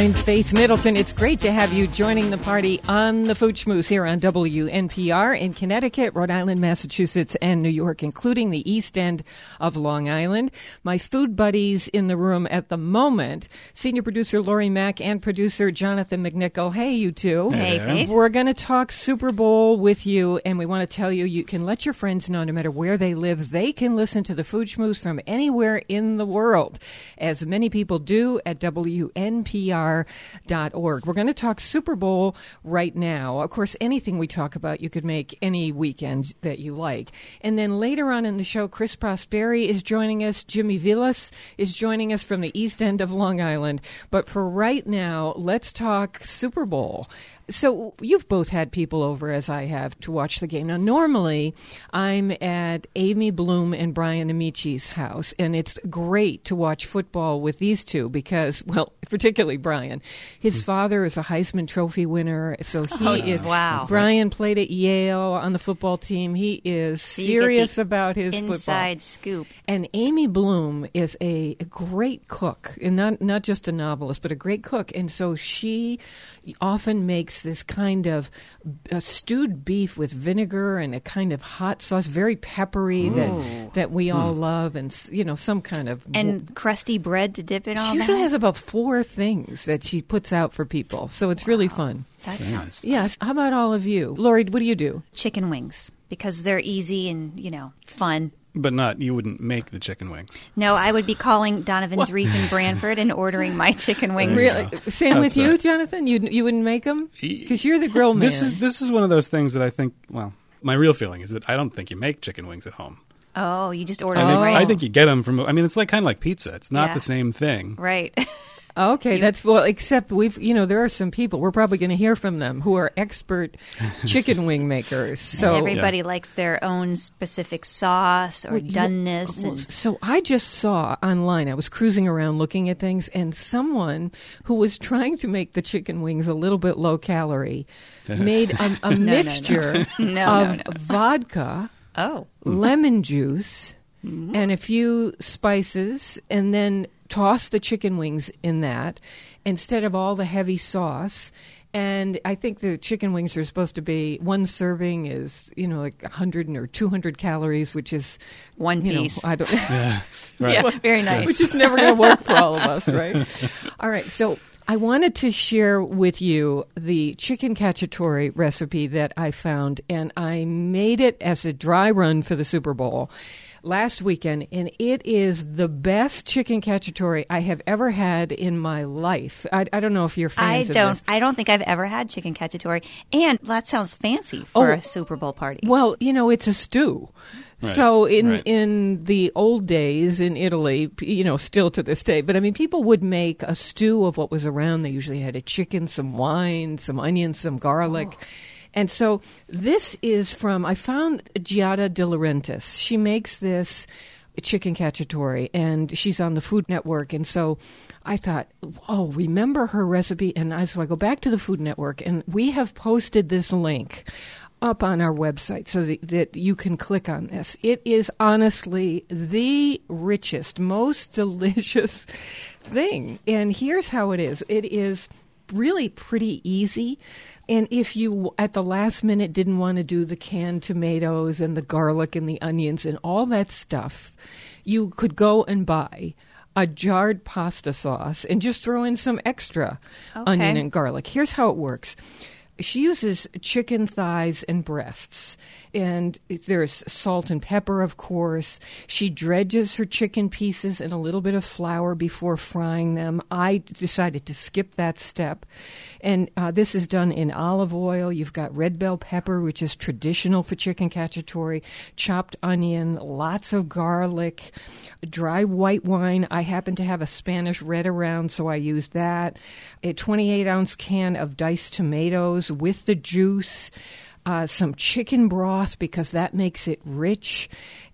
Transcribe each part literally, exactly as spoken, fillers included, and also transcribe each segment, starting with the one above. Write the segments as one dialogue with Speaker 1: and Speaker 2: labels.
Speaker 1: I'm Faith Middleton. It's great to have you joining the party on the Food Schmooze here on W N P R in Connecticut, Rhode Island, Massachusetts, and New York, including the East End of Long Island. My food buddies in the room at the moment, senior producer Lori Mack and producer Jonathan McNichol. Hey, you two.
Speaker 2: Hey, Faith.
Speaker 1: We're going to talk Super Bowl with you, and we want to tell you you can let your friends know no matter where they live, they can listen to the Food Schmooze from anywhere in the world, as many people do at W N P R dot org. We're going to talk Super Bowl right now. Of course, anything we talk about, you could make any weekend that you like. And then later on in the show, Chris Prosperi is joining us. Jimmy Villas is joining us from the East End of Long Island. But for right now, let's talk Super Bowl. So you've both had people over, as I have, to watch the game. Now, normally, I'm at Amy Bloom and Brian Amici's house, and it's great to watch football with these two because, well, particularly Brian. His father is a Heisman Trophy winner, so he
Speaker 2: oh,
Speaker 1: is.
Speaker 2: Wow.
Speaker 1: Brian played at Yale on the football team. He is so serious about his
Speaker 2: inside
Speaker 1: football.
Speaker 2: Inside scoop.
Speaker 1: And Amy Bloom is a, a great cook, and not not just a novelist, but a great cook. And so she often makes this kind of uh, stewed beef with vinegar and a kind of hot sauce, very peppery, that that we all mm. love, and you know some kind of
Speaker 2: and w- crusty bread to dip it on.
Speaker 1: She usually
Speaker 2: that?
Speaker 1: has about four things that she puts out for people, so it's wow. really fun.
Speaker 2: That
Speaker 3: Very
Speaker 2: sounds
Speaker 3: fun.
Speaker 1: Yes. How about all of you, Lori? What do you do?
Speaker 2: Chicken wings because they're easy and you know fun.
Speaker 3: But not, you wouldn't make the chicken wings.
Speaker 2: No, I would be calling Donovan's Reef in Branford and ordering my chicken wings.
Speaker 1: Really? Same
Speaker 3: That's
Speaker 1: with you,
Speaker 3: right.
Speaker 1: Jonathan? You you wouldn't make them? Because you're the grill man.
Speaker 3: This is this is one of those things that I think, well, my real feeling is that I don't think you make chicken wings at home.
Speaker 2: Oh, you just order
Speaker 3: I
Speaker 2: them,
Speaker 3: think,
Speaker 2: right?
Speaker 3: I think you get them from, I mean, it's like kind of like pizza. It's not
Speaker 2: Yeah.
Speaker 3: the same thing.
Speaker 2: Right.
Speaker 1: Okay,
Speaker 2: You-
Speaker 1: that's well. Except we've, you know, there are some people we're probably going to hear from them who are expert chicken wing makers. So
Speaker 2: and everybody likes their own specific sauce or
Speaker 1: Well, you-
Speaker 2: doneness.
Speaker 1: well,
Speaker 2: and
Speaker 1: so I just saw online. I was cruising around looking at things, and someone who was trying to make the chicken wings a little bit low calorie made a, a
Speaker 2: no,
Speaker 1: mixture
Speaker 2: no, no,
Speaker 1: of
Speaker 2: no.
Speaker 1: vodka,
Speaker 2: oh,
Speaker 1: lemon juice,
Speaker 2: Mm-hmm.
Speaker 1: and a few spices, and then toss the chicken wings in that instead of all the heavy sauce. And I think the chicken wings are supposed to be, one serving is, you know, like one hundred or two hundred calories, which is
Speaker 2: one
Speaker 1: you
Speaker 2: piece.
Speaker 1: Know, I don't.
Speaker 3: Yeah, right.
Speaker 2: Yeah, very nice.
Speaker 1: Which is never going to work for all of us, right? All right, so I wanted to share with you the chicken cacciatore recipe that I found, and I made it as a dry run for the Super Bowl last weekend, and it is the best chicken cacciatore I have ever had in my life. I, I don't know if you're
Speaker 2: I
Speaker 1: fans of
Speaker 2: don't.
Speaker 1: this.
Speaker 2: I don't think I've ever had chicken cacciatore, and that sounds fancy for
Speaker 1: Oh.
Speaker 2: a Super Bowl party.
Speaker 1: Well, you know, it's a stew.
Speaker 3: Right,
Speaker 1: So in
Speaker 3: right.
Speaker 1: in the old days in Italy, p- you know, still to this day, but I mean, people would make a stew of what was around. They usually had a chicken, some wine, some onions, some garlic.
Speaker 2: Oh.
Speaker 1: And so this is from, I found Giada De Laurentiis. She makes this chicken cacciatore, and she's on the Food Network. And so I thought, oh, remember her recipe? And I, so I go back to the Food Network, and we have posted this link up on our website so that, that you can click on this. It is honestly the richest, most delicious thing. And here's how it is. It is really pretty easy. And if you, at the last minute, didn't want to do the canned tomatoes and the garlic and the onions and all that stuff, you could go and buy a jarred pasta sauce and just throw in some extra
Speaker 2: Okay.
Speaker 1: onion and garlic. Here's how it works. She uses chicken thighs and breasts, and it- there's salt and pepper, of course. She dredges her chicken pieces in a little bit of flour before frying them. I decided to skip that step, and uh, this is done in olive oil. You've got red bell pepper, which is traditional for chicken cacciatore, chopped onion, lots of garlic, dry white wine. I happen to have a Spanish red around, so I used that. A twenty-eight ounce can of diced tomatoes with the juice, uh, some chicken broth because that makes it rich.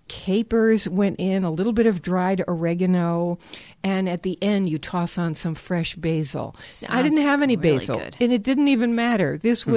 Speaker 1: Capers went in, a little bit of dried oregano, and at the end you toss on some fresh basil. Now, I didn't
Speaker 2: Sounds
Speaker 1: have any
Speaker 2: really
Speaker 1: basil,
Speaker 2: good.
Speaker 1: and it didn't even matter. This was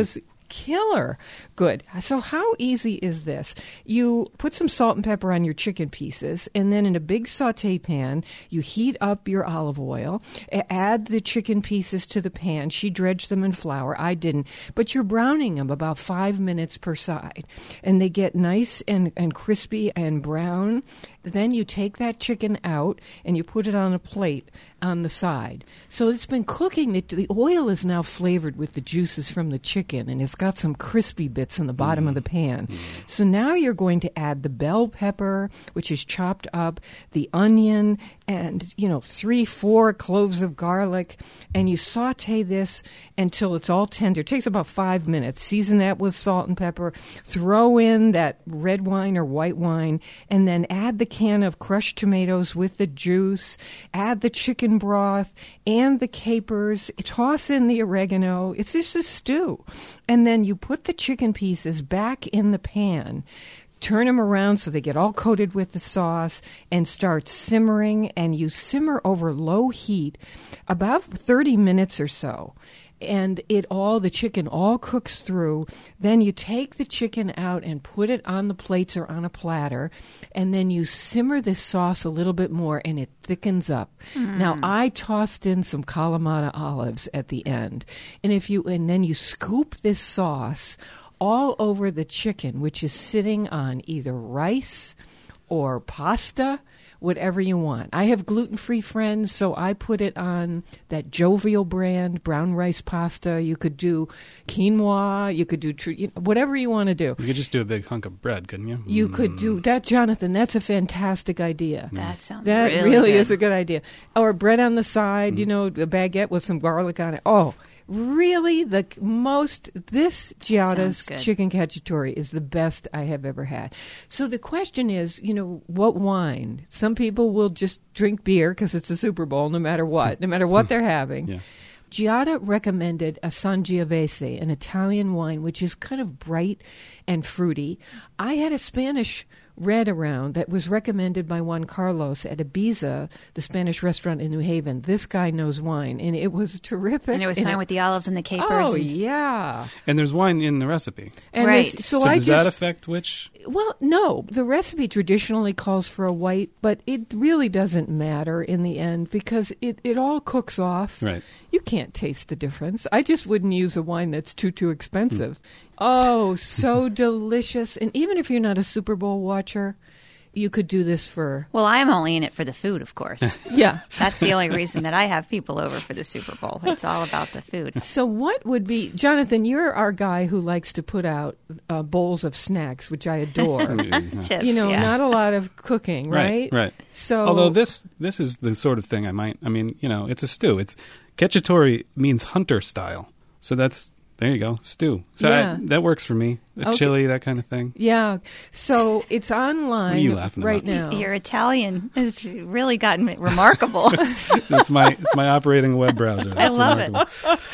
Speaker 1: killer. Good. So how easy is this? You put some salt and pepper on your chicken pieces, and then in a big saute pan, you heat up your olive oil, add the chicken pieces to the pan. She dredged them in flour. I didn't. But you're browning them about five minutes per side, and they get nice and, and crispy and brown. Then you take that chicken out and you put it on a plate on the side. So it's been cooking. The, the oil is now flavored with the juices from the chicken, and it's got some crispy bits in the bottom mm. of the pan. Mm. So now you're going to add the bell pepper, which is chopped up, the onion, and, you know, three, four cloves of garlic, and you saute this until it's all tender. It takes about five minutes. Season that with salt and pepper. Throw in that red wine or white wine, and then add the can of crushed tomatoes with the juice, add the chicken broth and the capers, toss in the oregano. It's just a stew. And then you put the chicken pieces back in the pan, turn them around so they get all coated with the sauce, and start simmering. And you simmer over low heat about thirty minutes or so. And it all, the chicken all cooks through. Then you take the chicken out and put it on the plates or on a platter, and then you simmer this sauce a little bit more, and it thickens up. Mm. Now, I tossed in some Kalamata olives at the end, and if you and then you scoop this sauce all over the chicken, which is sitting on either rice or pasta, whatever you want. I have gluten-free friends, so I put it on that Jovial brand, brown rice pasta. You could do quinoa. You could do tr- you know, whatever you want to do.
Speaker 3: You could just do a big hunk of bread, couldn't you?
Speaker 1: You
Speaker 3: mm.
Speaker 1: could do that, Jonathan. That's a fantastic idea.
Speaker 2: That sounds
Speaker 1: that
Speaker 2: really,
Speaker 1: really
Speaker 2: good.
Speaker 1: is a good idea. Or bread on the side, mm. you know, a baguette with some garlic on it. Oh, really, the most, this Giada's chicken cacciatore is the best I have ever had. So the question is, you know, what wine? Some people will just drink beer because it's a Super Bowl no matter what, no matter what they're having. Yeah. Giada recommended a Sangiovese, an Italian wine, which is kind of bright and fruity. I had a Spanish red around that was recommended by Juan Carlos at Ibiza, the Spanish restaurant in New Haven. This guy knows wine, and it was terrific.
Speaker 2: And it was fine
Speaker 1: it,
Speaker 2: with the olives and the capers.
Speaker 1: Oh,
Speaker 2: and,
Speaker 1: yeah.
Speaker 3: And there's wine in the recipe.
Speaker 1: And
Speaker 2: right.
Speaker 1: So,
Speaker 3: so
Speaker 1: I
Speaker 3: does
Speaker 1: just,
Speaker 3: that affect which?
Speaker 1: Well, no. The recipe traditionally calls for a white, but it really doesn't matter in the end because it, it all cooks off.
Speaker 3: Right.
Speaker 1: You can't taste the difference. I just wouldn't use a wine that's too, too expensive. Mm. Oh, so delicious. And even if you're not a Super Bowl watcher, you could do this for...
Speaker 2: Well, I'm only in it for the food, of course.
Speaker 1: Yeah.
Speaker 2: That's the only reason that I have people over for the Super Bowl. It's all about the food.
Speaker 1: So what would be... Jonathan, you're our guy who likes to put out uh, bowls of snacks, which I adore.
Speaker 2: Chips,
Speaker 1: you know,
Speaker 2: yeah.
Speaker 1: not a lot of cooking, right?
Speaker 3: Right, right.
Speaker 1: So,
Speaker 3: although this this is the sort of thing I might... I mean, you know, it's a stew. It's cacciatore means hunter style. So that's... There you go, stew. So
Speaker 1: yeah.
Speaker 3: I, that works for me. A
Speaker 1: okay.
Speaker 3: chili, that kind of thing.
Speaker 1: Yeah. So it's online
Speaker 3: what are you laughing
Speaker 1: right
Speaker 3: about?
Speaker 1: now.
Speaker 2: Your Italian has really gotten remarkable.
Speaker 3: It's my it's my operating web browser. That's
Speaker 2: I love
Speaker 3: remarkable.
Speaker 2: it.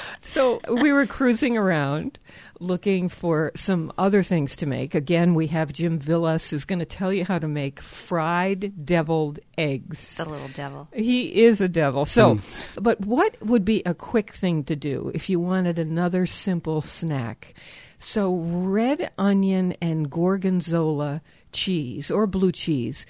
Speaker 1: So we were cruising around looking for some other things to make. Again, we have Jim Villas who's going to tell you how to make fried deviled eggs.
Speaker 2: The little devil.
Speaker 1: He is a devil. So,
Speaker 3: mm.
Speaker 1: but what would be a quick thing to do if you wanted another simple snack? So red onion and gorgonzola cheese or blue cheese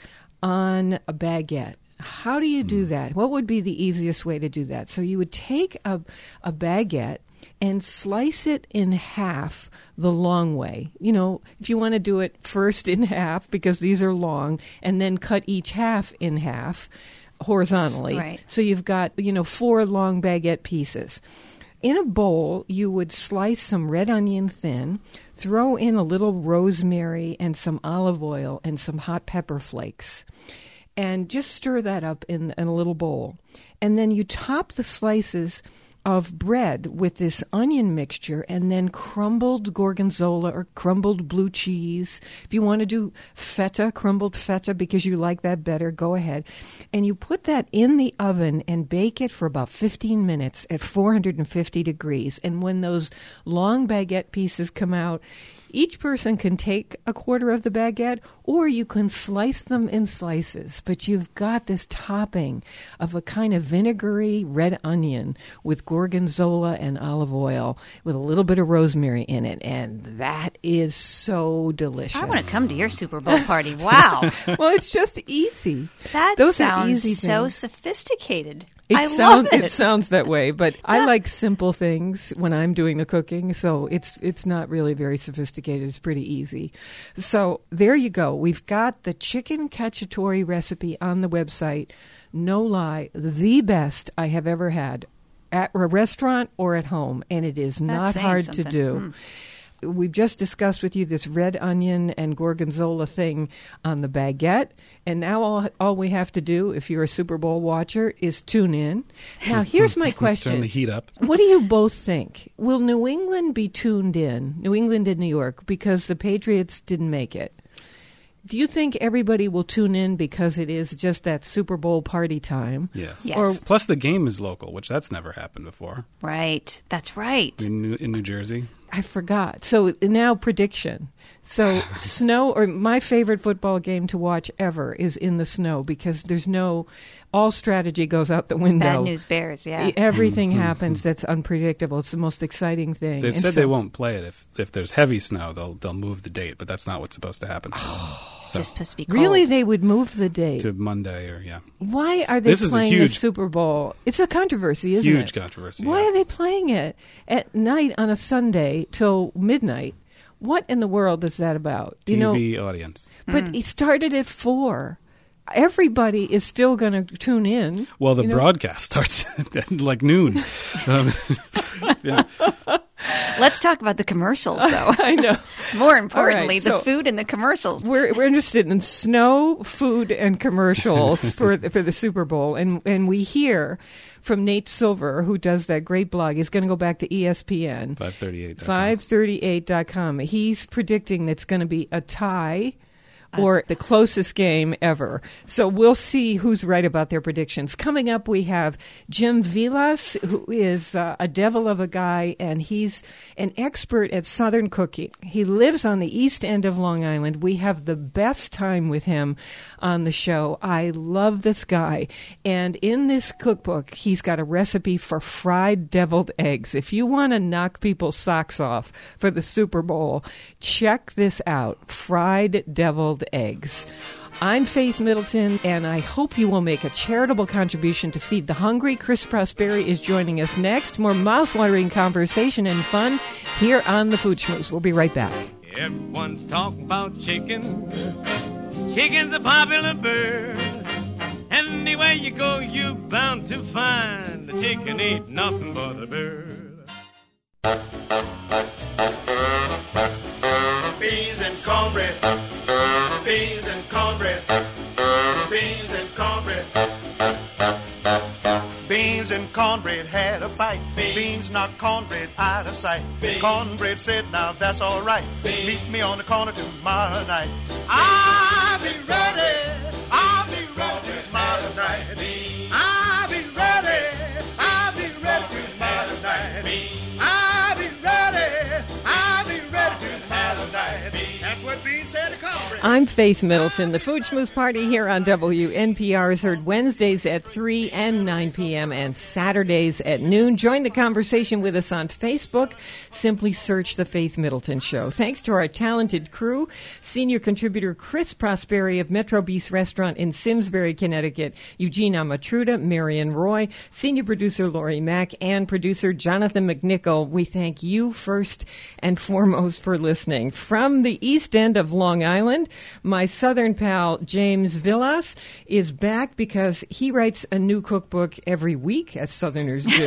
Speaker 1: on a baguette. How do you do that? What would be the easiest way to do that? So you would take a, a baguette and slice it in half the long way. You know, if you want to do it first in half, because these are long, and then cut each half in half horizontally.
Speaker 2: Right.
Speaker 1: So you've got, you know, four long baguette pieces. In a bowl, you would slice some red onion thin, throw in a little rosemary and some olive oil and some hot pepper flakes. And just stir that up in, in a little bowl. And then you top the slices of bread with this onion mixture and then crumbled gorgonzola or crumbled blue cheese. If you want to do feta, crumbled feta, because you like that better, go ahead. And you put that in the oven and bake it for about fifteen minutes at four hundred fifty degrees. And when those long baguette pieces come out, each person can take a quarter of the baguette, or you can slice them in slices. But you've got this topping of a kind of vinegary red onion with gorgonzola and olive oil with a little bit of rosemary in it, and that is so delicious.
Speaker 2: I want to come to your Super Bowl party. Wow.
Speaker 1: Well, it's just easy.
Speaker 2: That
Speaker 1: Those
Speaker 2: sounds
Speaker 1: are easy
Speaker 2: so
Speaker 1: things.
Speaker 2: sophisticated.
Speaker 1: It
Speaker 2: I
Speaker 1: sounds
Speaker 2: love it.
Speaker 1: it sounds that way, but I like simple things when I'm doing the cooking, so it's it's not really very sophisticated. It's pretty easy. So there you go. We've got the chicken cacciatore recipe on the website. No lie, the best I have ever had at a restaurant or at home, and it is not
Speaker 2: That's saying
Speaker 1: hard
Speaker 2: something.
Speaker 1: to do.
Speaker 2: Mm.
Speaker 1: We've just discussed with you this red onion and gorgonzola thing on the baguette. And now all, all we have to do, if you're a Super Bowl watcher, is tune in. Now, here's my question.
Speaker 3: Turn the heat up.
Speaker 1: What do you both think? Will New England be tuned in, New England and New York, because the Patriots didn't make it? Do you think everybody will tune in because it is just that Super Bowl party time?
Speaker 3: Yes.
Speaker 2: Yes.
Speaker 1: Or
Speaker 3: Plus, the game is local, which that's never happened before
Speaker 2: Right. That's right.
Speaker 3: in New, in New Jersey.
Speaker 1: I forgot. So now prediction. So snow, or my favorite football game to watch ever is in the snow because there's no, all strategy goes out the window.
Speaker 2: Bad news bears, yeah.
Speaker 1: Everything happens that's unpredictable. It's the most exciting thing.
Speaker 3: They've
Speaker 1: And
Speaker 3: said
Speaker 1: so-
Speaker 3: they won't play it if if there's heavy snow. They'll they'll move the date, but that's not what's supposed to happen.
Speaker 2: It's just supposed to be cold.
Speaker 1: Really, they would move the date.
Speaker 3: To Monday or yeah,
Speaker 1: Why are they
Speaker 3: This is a
Speaker 1: playing the
Speaker 3: huge-
Speaker 1: Super Bowl? It's a controversy, isn't it?
Speaker 3: huge controversy.
Speaker 1: Why
Speaker 3: yeah.
Speaker 1: are they playing it at night on a Sunday till midnight? What in the world is that about?
Speaker 3: T
Speaker 1: You
Speaker 3: V
Speaker 1: know,
Speaker 3: audience?
Speaker 1: but it started at four. Everybody is still going to tune in.
Speaker 3: Well, the
Speaker 1: you know?
Speaker 3: broadcast starts at like noon. Um, yeah.
Speaker 2: Let's talk about the commercials, though.
Speaker 1: I know.
Speaker 2: More importantly,
Speaker 1: All right,
Speaker 2: the
Speaker 1: so-
Speaker 2: food and the commercials.
Speaker 1: We're we're interested in snow, food, and commercials for the, for the Super Bowl, and and we hear from Nate Silver, who does that great blog. He's going to go back to E S P N.
Speaker 3: five thirty-eight.
Speaker 1: five thirty-eight dot com. He's predicting that's going to be a tie or the closest game ever. So we'll see who's right about their predictions. Coming up, we have Jim Vilas, who is uh, a devil of a guy, and he's an expert at Southern cooking. He lives on the east end of Long Island. We have the best time with him on the show. I love this guy. And in this cookbook, he's got a recipe for fried deviled eggs. If you want to knock people's socks off for the Super Bowl, check this out. Fried deviled eggs. I'm Faith Middleton, and I hope you will make a charitable contribution to feed the hungry. Chris Prosperi is joining us next. More mouth-watering conversation and fun here on The Food Schmooze. We'll be right back.
Speaker 4: Everyone's talking about chicken. Chicken's a popular bird. Anywhere you go, you're bound to find the chicken ain't nothing but a bird.
Speaker 5: Beans and cornbread. Beans and cornbread. Beans and cornbread. Beans and cornbread had a fight. Beans knocked cornbread out of sight. Cornbread said, now that's all right. Meet me on the corner tomorrow night. I'll be ready. I'll be ready tomorrow night. I'll be ready. I'll be ready tomorrow night. I'll be ready. I'll be ready tomorrow night. That's what Beans said to cornbread.
Speaker 1: I'm Faith Middleton. The Food Schmooze Party here on W N P R is heard Wednesdays at three and nine p.m. and Saturdays at noon. Join the conversation with us on Facebook. Simply search The Faith Middleton Show. Thanks to our talented crew, senior contributor Chris Prosperi of Metro Beast Restaurant in Simsbury, Connecticut, Eugene Amatruda, Marion Roy, senior producer Lori Mack, and producer Jonathan McNichol. We thank you first and foremost for listening. From the east end of Long Island, my southern pal James Vilas is back because he writes a new cookbook every week, as Southerners do.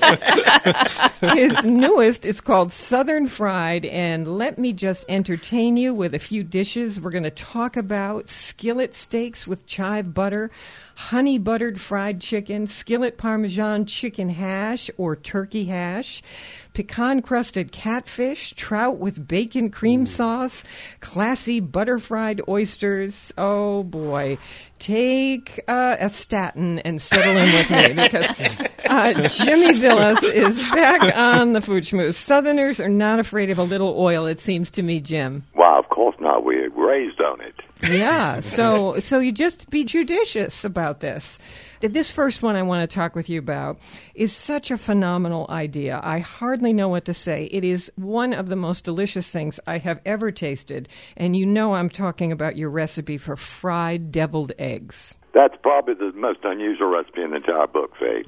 Speaker 1: His newest is called Southern Fried, and let me just entertain you with a few dishes. We're going to talk about skillet steaks with chive butter, honey buttered fried chicken, skillet parmesan chicken hash or turkey hash, pecan crusted catfish, trout with bacon cream sauce, classy butter fried oysters. Oh boy. Take uh, a statin and settle in with me because uh, Jimmy Vilas is back on the Food Schmooze. Southerners are not afraid of a little oil, it seems to me, Jim.
Speaker 6: Well, of course not. We're raised on it.
Speaker 1: Yeah, so so you just be judicious about this. This first one I want to talk with you about is such a phenomenal idea. I hardly know what to say. It is one of the most delicious things I have ever tasted, and you know I'm talking about your recipe for fried deviled eggs.
Speaker 6: That's probably the most unusual recipe in the entire book, Faith.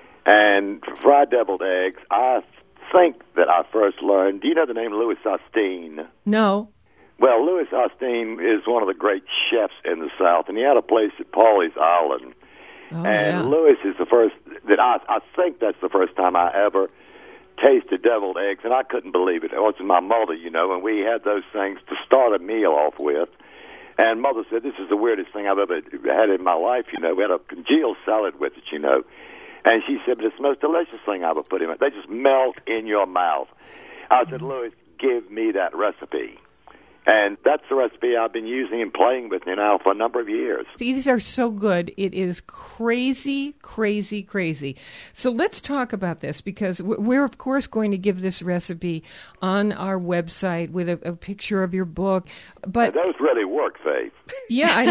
Speaker 6: And fried deviled eggs, I think that I first learned, do you know the name Louis Osteen?
Speaker 1: No.
Speaker 6: Well, Louis Osteen is one of the great chefs in the South, and he had a place at Pawleys Island.
Speaker 1: Oh,
Speaker 6: and
Speaker 1: yeah.
Speaker 6: Louis is the first, that I, I think that's the first time I ever tasted deviled eggs, and I couldn't believe it. It was my mother, you know, and we had those things to start a meal off with. And Mother said, this is the weirdest thing I've ever had in my life, you know. We had a congealed salad with it, you know. And she said, but it's the most delicious thing I ever put in it. They just melt in your mouth. I said, Louis, give me that recipe. And that's the recipe I've been using and playing with you now for a number of years.
Speaker 1: These are so good. It is crazy, crazy, crazy. So let's talk about this, because we're, of course, going to give this recipe on our website with a, a picture of your book. But
Speaker 6: and those really work, Faith.
Speaker 1: Yeah, I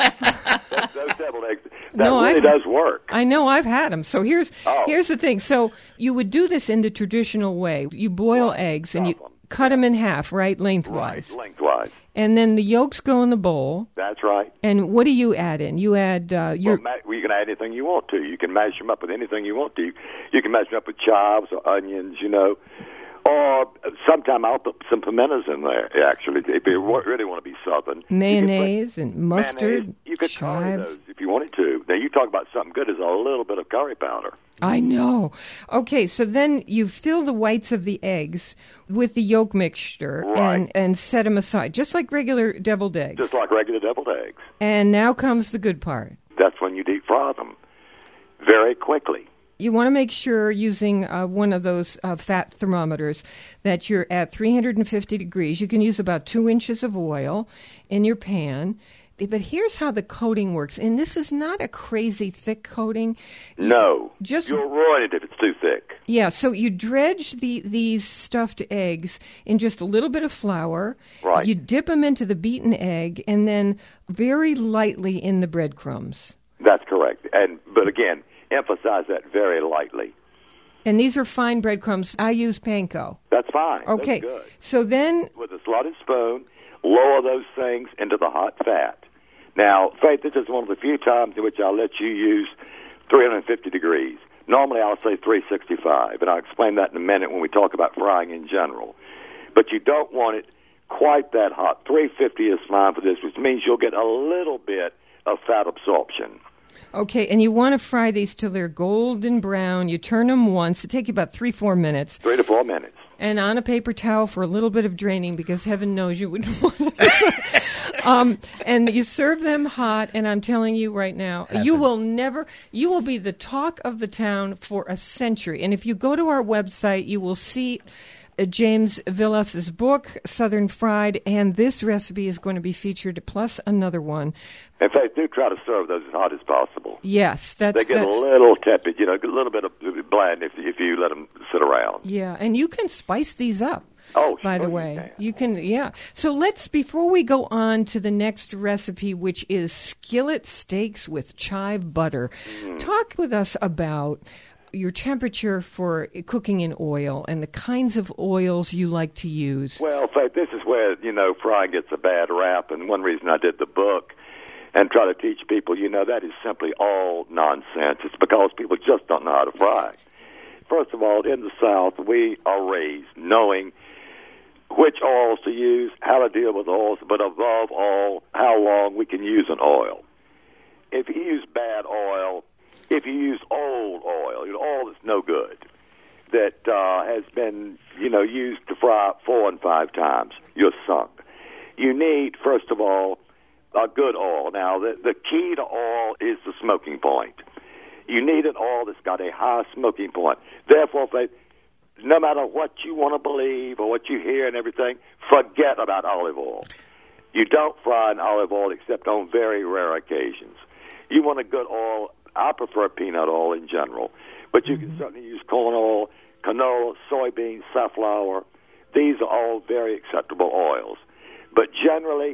Speaker 1: know.
Speaker 6: those, those deviled eggs, that
Speaker 1: no,
Speaker 6: really
Speaker 1: I've,
Speaker 6: does work.
Speaker 1: I know. I've had them. So here's
Speaker 6: oh.
Speaker 1: here's the thing. So you would do this in the traditional way. You boil
Speaker 6: right.
Speaker 1: eggs and you
Speaker 6: Them.
Speaker 1: cut them in half, right, lengthwise.
Speaker 6: Right, lengthwise.
Speaker 1: And then the yolks go in the bowl.
Speaker 6: That's right.
Speaker 1: And what do you add in? You add uh, your.
Speaker 6: Well, ma- well, you can add anything you want to. You can mash them up with anything you want to. You can mash them up with chives or onions, you know. Or sometime I'll put some pimentos in there, actually, if you really want to be Southern.
Speaker 1: Mayonnaise and mustard,
Speaker 6: mayonnaise. You could curry
Speaker 1: chives.
Speaker 6: those if you wanted to. Now, you talk about something good as a little bit of curry powder.
Speaker 1: I know. Okay, so then you fill the whites of the eggs with the yolk mixture
Speaker 6: Right.
Speaker 1: and, and set them aside, just like regular deviled eggs.
Speaker 6: Just like regular deviled eggs.
Speaker 1: And now comes the good part.
Speaker 6: That's when you deep fry them very quickly.
Speaker 1: You want to make sure, using uh, one of those uh, fat thermometers, that you're at three hundred fifty degrees. You can use about two inches of oil in your pan. But here's how the coating works. And this is not a crazy thick coating.
Speaker 6: No.
Speaker 1: Just,
Speaker 6: You'll ruin it if it's too thick.
Speaker 1: Yeah, so you dredge the, these stuffed eggs in just a little bit of flour.
Speaker 6: Right.
Speaker 1: You dip them into the beaten egg, and then very lightly in the breadcrumbs.
Speaker 6: That's correct. And But again, emphasize that very lightly.
Speaker 1: And these are fine breadcrumbs. I use panko.
Speaker 6: That's fine.
Speaker 1: Okay.
Speaker 6: That's good.
Speaker 1: So then,
Speaker 6: With a slotted spoon, lower those things into the hot fat. Now, Faith, this is one of the few times in which I'll let you use three hundred fifty degrees. Normally, I'll say three sixty-five, and I'll explain that in a minute when we talk about frying in general. But you don't want it quite that hot. three fifty is fine for this, which means you'll get a little bit of fat absorption.
Speaker 1: okay, and you want to fry these till they're golden brown. You turn them once. It takes you about three, four minutes.
Speaker 6: Three to four minutes.
Speaker 1: And on a paper towel for a little bit of draining, because heaven knows you wouldn't want to. um, and you serve them hot, and I'm telling you right now, heaven. You will never, you will be the talk of the town for a century. And if you go to our website, you will see uh, James Villas's book, Southern Fried, and this recipe is going to be featured, plus another one.
Speaker 6: In fact, do try to serve those as hot as possible.
Speaker 1: Yes, that's
Speaker 6: They get
Speaker 1: that's,
Speaker 6: a little tepid, you know, a little bit of bland if, if you let them sit around.
Speaker 1: Yeah, and you can spice these up.
Speaker 6: Oh,
Speaker 1: by
Speaker 6: sure
Speaker 1: the way,
Speaker 6: you
Speaker 1: can. you can, yeah. So let's, before we go on to the next recipe, which is skillet steaks with chive butter, mm. talk with us about your temperature for cooking in oil and the kinds of oils you like to use.
Speaker 6: Well, Faith, this is where, you know, frying gets a bad rap, and one reason I did the book and try to teach people, you know, that is simply all nonsense. It's because people just don't know how to fry. First of all, in the South, we are raised knowing which oils to use, how to deal with oils, but above all, how long we can use an oil. If you use bad oil, if you use old oil, you know, oil that's no good, that uh, has been, you know, used to fry four and five times, you're sunk. You need, first of all, a good oil. Now, the, the key to oil is the smoking point. You need an oil that's got a high smoking point. Therefore, Faith, no matter what you want to believe or what you hear and everything, forget about olive oil. You don't fry in olive oil except on very rare occasions. You want a good oil. I prefer peanut oil in general, but you mm-hmm. can certainly use corn oil, canola, soybeans, safflower. These are all very acceptable oils. But generally,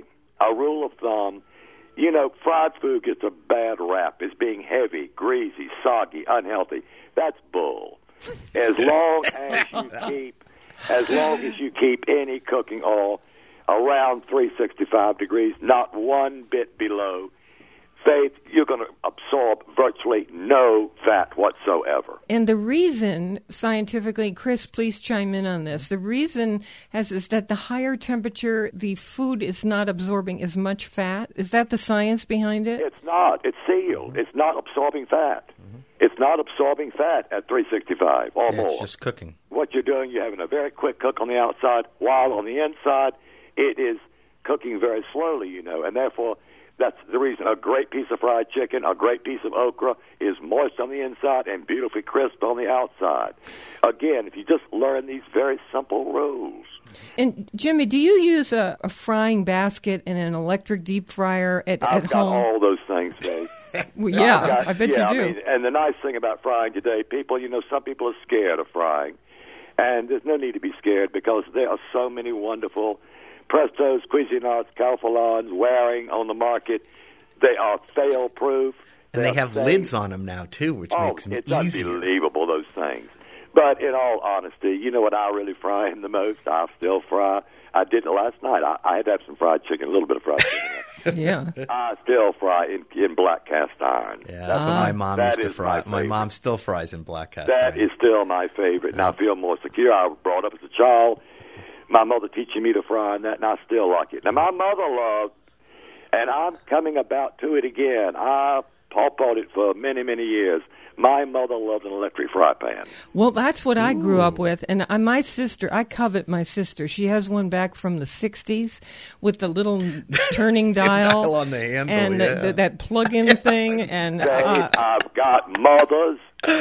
Speaker 6: a rule of thumb, you know, fried food gets a bad rap as being heavy, greasy, soggy, unhealthy. That's bull. As long as you keep, as long as you keep any cooking oil around three sixty-five degrees, not one bit below, Faith, you're going to absorb virtually no fat whatsoever.
Speaker 1: And the reason, scientifically, Chris, please chime in on this. The reason has is that the higher temperature, the food is not absorbing as much fat. Is that the science behind it?
Speaker 6: It's not. It's sealed. It's not absorbing fat. Mm-hmm. It's not absorbing fat at three sixty-five or
Speaker 7: yeah,
Speaker 6: more.
Speaker 7: It's just cooking.
Speaker 6: What you're doing, you're having a very quick cook on the outside, while on the inside, it is cooking very slowly, you know, and therefore that's the reason a great piece of fried chicken, a great piece of okra is moist on the inside and beautifully crisp on the outside. Again, if you just learn these very simple rules.
Speaker 1: And, Jimmy, do you use a, a frying basket and an electric deep fryer at,
Speaker 6: I've
Speaker 1: at
Speaker 6: got
Speaker 1: home?
Speaker 6: all those things, Dave.
Speaker 1: Well, yeah,
Speaker 6: I've got,
Speaker 1: I bet
Speaker 6: yeah,
Speaker 1: you do.
Speaker 6: I mean, and the nice thing about frying today, people, you know, some people are scared of frying. And there's no need to be scared because there are so many wonderful Prestos, Cuisinarts, Calphalons, Waring on the market. They are fail-proof.
Speaker 7: And they have safe. lids on them now, too, which
Speaker 6: oh,
Speaker 7: makes them
Speaker 6: it's
Speaker 7: easier.
Speaker 6: It's unbelievable, those things. But in all honesty, you know what I really fry in the most? I still fry. I did it last night. I, I had to have some fried chicken, a little bit of fried chicken.
Speaker 1: Yeah.
Speaker 6: I still fry in, in black cast iron.
Speaker 7: Yeah, that's uh, what my mom
Speaker 6: used
Speaker 7: to fry. My, my mom still fries in black cast
Speaker 6: that
Speaker 7: iron.
Speaker 6: That is still my favorite. Yeah. And I feel more secure. I was brought up as a child. My mother teaching me to fry and that, and I still like it. Now, my mother loved, and I'm coming about to it again. I pawpawed it for many, many years. My mother loved an electric fry pan.
Speaker 1: Well, that's what I grew
Speaker 7: Ooh.
Speaker 1: up with. And I, my sister, I covet my sister. She has one back from the sixties with the little turning dial.
Speaker 7: dial on the handle,
Speaker 1: and
Speaker 7: yeah.
Speaker 1: the, the, that plug-in thing. And uh,
Speaker 6: I've got mothers.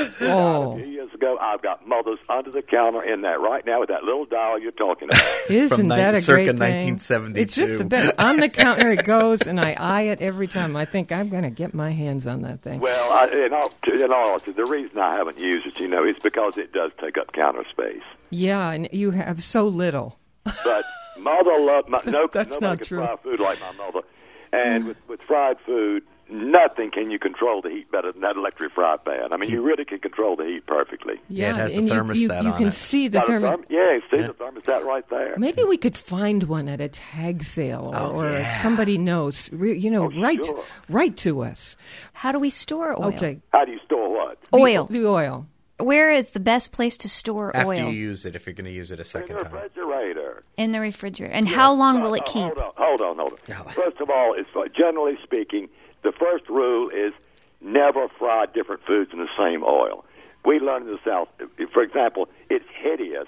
Speaker 1: Oh.
Speaker 6: A few years ago, I've got mothers under the counter in that right now with that little dial you're talking about.
Speaker 1: Isn't
Speaker 7: From
Speaker 1: that
Speaker 7: ni-
Speaker 1: a
Speaker 7: circa
Speaker 1: great thing?
Speaker 7: nineteen seventy-two.
Speaker 1: It's just the best. On the counter it goes, and I eye it every time. I think I'm going to get my hands on that thing.
Speaker 6: Well, I, in, all, in all honesty, the reason I haven't used it, you know, is because it does take up counter space.
Speaker 1: Yeah, and you have so little.
Speaker 6: But mother loved my, no,
Speaker 1: That's
Speaker 6: nobody
Speaker 1: not
Speaker 6: could
Speaker 1: true.
Speaker 6: fry food like my mother. And with, with fried food, nothing can you control the heat better than that electric fry pan. I mean, you really can control the heat perfectly.
Speaker 1: Yeah,
Speaker 7: Yeah, it has the
Speaker 1: and you-
Speaker 7: thermostat
Speaker 1: you, you,
Speaker 7: on
Speaker 1: can
Speaker 7: it.
Speaker 1: see the
Speaker 6: Got a
Speaker 1: thermostat.
Speaker 6: therm- yeah, see
Speaker 7: Yeah.
Speaker 6: the thermostat right there.
Speaker 1: Maybe we could find one at a tag sale, or,
Speaker 7: Oh,
Speaker 1: or if
Speaker 7: yeah.
Speaker 1: somebody knows. Re- You know,
Speaker 6: Oh,
Speaker 1: write
Speaker 6: sure.
Speaker 1: write to us.
Speaker 2: How do we store oil?
Speaker 1: Okay,
Speaker 6: How do you store what?
Speaker 2: Oil.
Speaker 1: the oil.
Speaker 2: Where is the best place to store
Speaker 7: After
Speaker 2: oil?
Speaker 7: you use it, if you're going to use it a
Speaker 6: In the
Speaker 7: second time.
Speaker 6: refrigerator.
Speaker 2: In the refrigerator. And how long will it
Speaker 6: Uh,
Speaker 2: keep?
Speaker 6: Hold on, hold on, hold on. First of all, it's, generally speaking, the first rule is never fry different foods in the same oil. We learned in the South, for example, it's hideous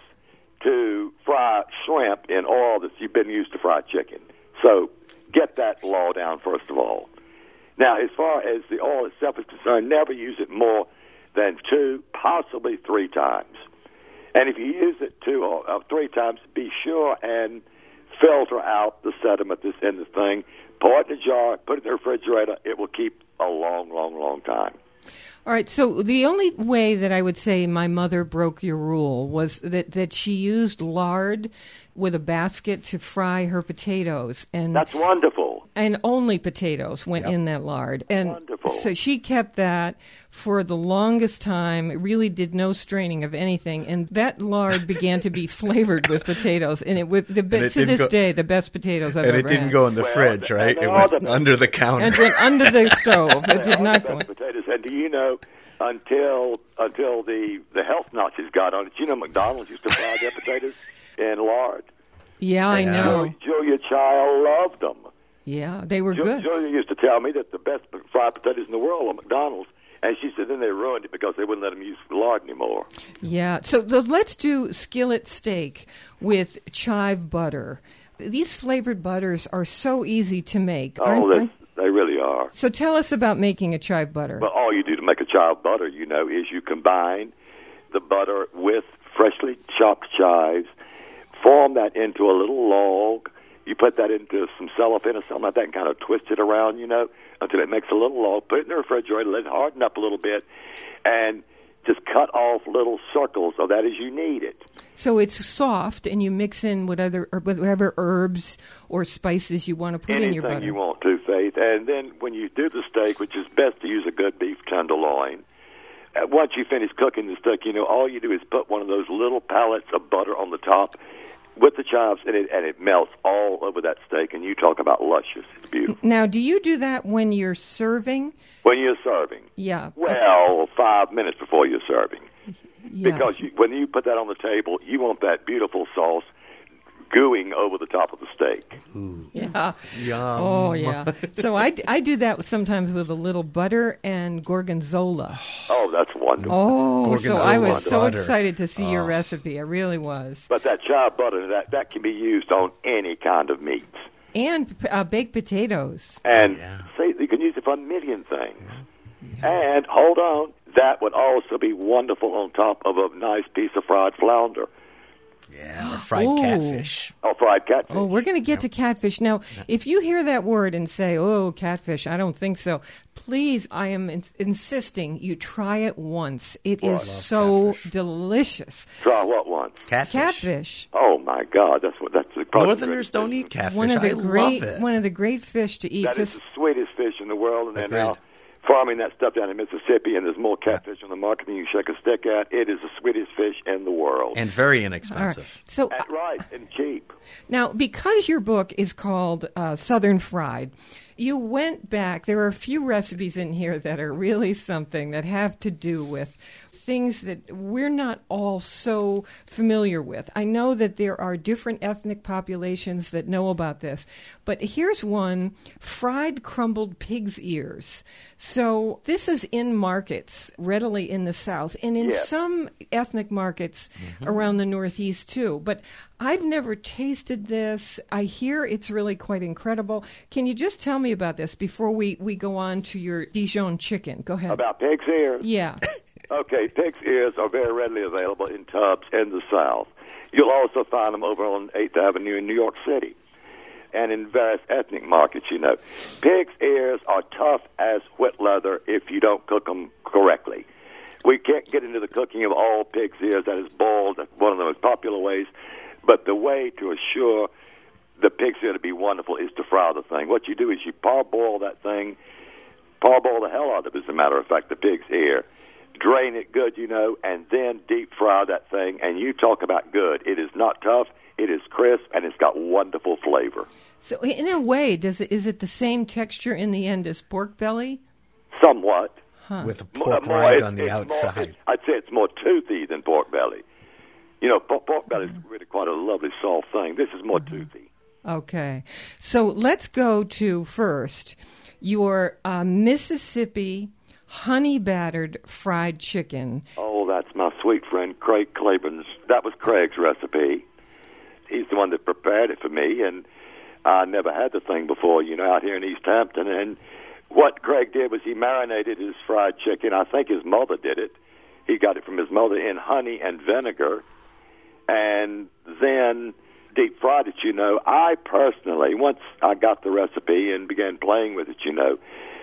Speaker 6: to fry shrimp in oil that you've been used to fry chicken. So get that law down, first of all. Now, as far as the oil itself is concerned, never use it more than two, possibly three times. And if you use it two or uh, three times, be sure and filter out the sediment that's in the thing. Pour it in a jar, put it in the refrigerator. It will keep a long, long, long time.
Speaker 1: All right, so the only way that I would say my mother broke your rule was that, that she used lard with a basket to fry her potatoes, and
Speaker 6: That's wonderful.
Speaker 1: and only potatoes went
Speaker 7: Yep.
Speaker 1: in that lard. And
Speaker 6: Wonderful.
Speaker 1: so she kept that for the longest time. It really did no straining of anything, and that lard began to be flavored with potatoes. And it would the,
Speaker 7: And it
Speaker 1: to
Speaker 7: didn't
Speaker 1: this
Speaker 7: go-
Speaker 1: day the best potatoes I've
Speaker 7: And
Speaker 1: ever
Speaker 7: it didn't
Speaker 1: had.
Speaker 7: go in the
Speaker 6: Well,
Speaker 7: fridge,
Speaker 6: and
Speaker 7: right?
Speaker 6: they
Speaker 7: It
Speaker 6: all
Speaker 7: went
Speaker 6: the-
Speaker 7: under the counter.
Speaker 1: and went under the stove. It did
Speaker 6: All
Speaker 1: not
Speaker 6: the
Speaker 1: go in.
Speaker 6: best potatoes. And do you know, until until the, the health Nazis got on it, you know McDonald's used to fry their potatoes in lard.
Speaker 1: Yeah, I
Speaker 7: Yeah.
Speaker 1: know.
Speaker 6: Julia Child loved them.
Speaker 1: Yeah, they were
Speaker 6: Ju-
Speaker 1: good.
Speaker 6: Julia used to tell me that the best fried potatoes in the world are McDonald's. And she said then they ruined it because they wouldn't let them use lard anymore.
Speaker 1: Yeah. So the, let's do skillet steak with chive butter. These flavored butters are so easy to make,
Speaker 6: Oh,
Speaker 1: aren't
Speaker 6: they,
Speaker 1: they?
Speaker 6: they really are.
Speaker 1: So tell us about making a chive butter.
Speaker 6: But all you do to make a chive butter, you know, is you combine the butter with freshly chopped chives, form that into a little log. You put that into some cellophane or something like that and kind of twist it around, you know, until it makes a little log. Put it in the refrigerator, let it harden up a little bit, and just cut off little circles of that as you need it.
Speaker 1: So it's soft, and you mix in whatever, or whatever herbs or spices you want to put
Speaker 6: Anything
Speaker 1: in your butter.
Speaker 6: you want to, Faith. And then when you do the steak, which is best to use a good beef tenderloin, uh, once you finish cooking the steak, you know, all you do is put one of those little pellets of butter on the top with the chives in it, and it melts all over that steak, and you talk about luscious. It's beautiful.
Speaker 1: Now, do you do that when you're serving?
Speaker 6: When you're serving.
Speaker 1: Yeah.
Speaker 6: Well, five minutes before you're serving.
Speaker 1: Yes.
Speaker 6: Because you, when you put that on the table, you want that beautiful sauce gooing over the top of the steak.
Speaker 7: Ooh.
Speaker 1: Yeah.
Speaker 7: Yum.
Speaker 1: Oh, yeah. So I, I do that sometimes with a little butter and gorgonzola.
Speaker 6: Oh, that's wonderful.
Speaker 1: Oh, so I
Speaker 7: Gorgonzola
Speaker 1: was so
Speaker 7: butter.
Speaker 1: excited to see your
Speaker 7: Oh.
Speaker 1: recipe. I really was.
Speaker 6: But that chive butter, that, that can be used on any kind of meat.
Speaker 1: And uh, baked potatoes.
Speaker 6: And
Speaker 7: Yeah.
Speaker 6: see, you can use it for a million things. And hold on, that would also be wonderful on top of a nice piece of fried flounder
Speaker 7: Yeah, or fried
Speaker 1: Ooh.
Speaker 7: catfish.
Speaker 6: or fried catfish.
Speaker 1: Oh, we're going to get to catfish. Now, if you hear that word and say, oh, catfish, I don't think so, please, I am in- insisting you try it once. It
Speaker 6: Well, I
Speaker 1: is
Speaker 7: love
Speaker 1: so
Speaker 7: catfish.
Speaker 1: delicious.
Speaker 6: Try what once?
Speaker 7: Catfish.
Speaker 1: Catfish.
Speaker 6: Oh my God, that's what that's the probably
Speaker 7: Northerners
Speaker 6: the
Speaker 7: don't eat catfish.
Speaker 1: One of the
Speaker 7: I
Speaker 1: great,
Speaker 7: love it.
Speaker 1: one of the great fish to eat.
Speaker 6: That is
Speaker 1: Just
Speaker 6: the sweetest fish in the world, and they're
Speaker 7: Agreed.
Speaker 6: now farming that stuff down in Mississippi, and there's more catfish on the market than you can shake a stick at. It is the sweetest fish in the world.
Speaker 7: And very
Speaker 1: all right.
Speaker 7: inexpensive.
Speaker 1: So
Speaker 6: That's right, and cheap.
Speaker 1: now, because your book is called uh, Southern Fried, you went back. There are a few recipes in here that are really something that have to do with things that we're not all so familiar with. I know that there are different ethnic populations that know about this, but here's one, fried crumbled pig's ears. So this is in markets readily in the South and in
Speaker 6: Yes.
Speaker 1: some ethnic markets around the Northeast too. But I've never tasted this. I hear it's really quite incredible. Can you just tell me about this before we, we go on to your Dijon chicken? Go ahead.
Speaker 6: About pig's ears?
Speaker 1: Yeah.
Speaker 6: Okay, pig's ears are very readily available in tubs in the South. You'll also find them over on eighth Avenue in New York City and in various ethnic markets, you know. Pig's ears are tough as wet leather if you don't cook them correctly. We can't get into the cooking of all pig's ears. That is boiled, one of the most popular ways. But the way to assure the pig's ear to be wonderful is to fry the thing. What you do is you parboil that thing, parboil the hell out of it, as a matter of fact, the pig's ear. Drain it good, you know, and then deep fry that thing. And you talk about good. It is not tough. It is crisp, and it's got wonderful flavor.
Speaker 1: So in a way, does it, is it the same texture in the end as pork belly?
Speaker 6: Somewhat.
Speaker 7: With a
Speaker 6: More-
Speaker 7: pork
Speaker 6: more-
Speaker 7: rind
Speaker 6: it's-
Speaker 7: on the
Speaker 6: it's more-
Speaker 7: outside.
Speaker 6: it's- I'd say it's more toothy than pork belly. You know, pork, pork belly is really quite a lovely, soft thing. This is more toothy.
Speaker 1: Okay. So let's go to first your uh, Mississippi honey battered fried chicken.
Speaker 6: Oh, that's my sweet friend Craig Claiborne's. That was Craig's recipe. He's the one that prepared it for me, and I never had the thing before, you know, out here in East Hampton. And what Craig did was he marinated his fried chicken. I think his mother did it. He got it from his mother in honey and vinegar, and then deep fried it, you know. I personally, once I got the recipe and began playing with it, you know,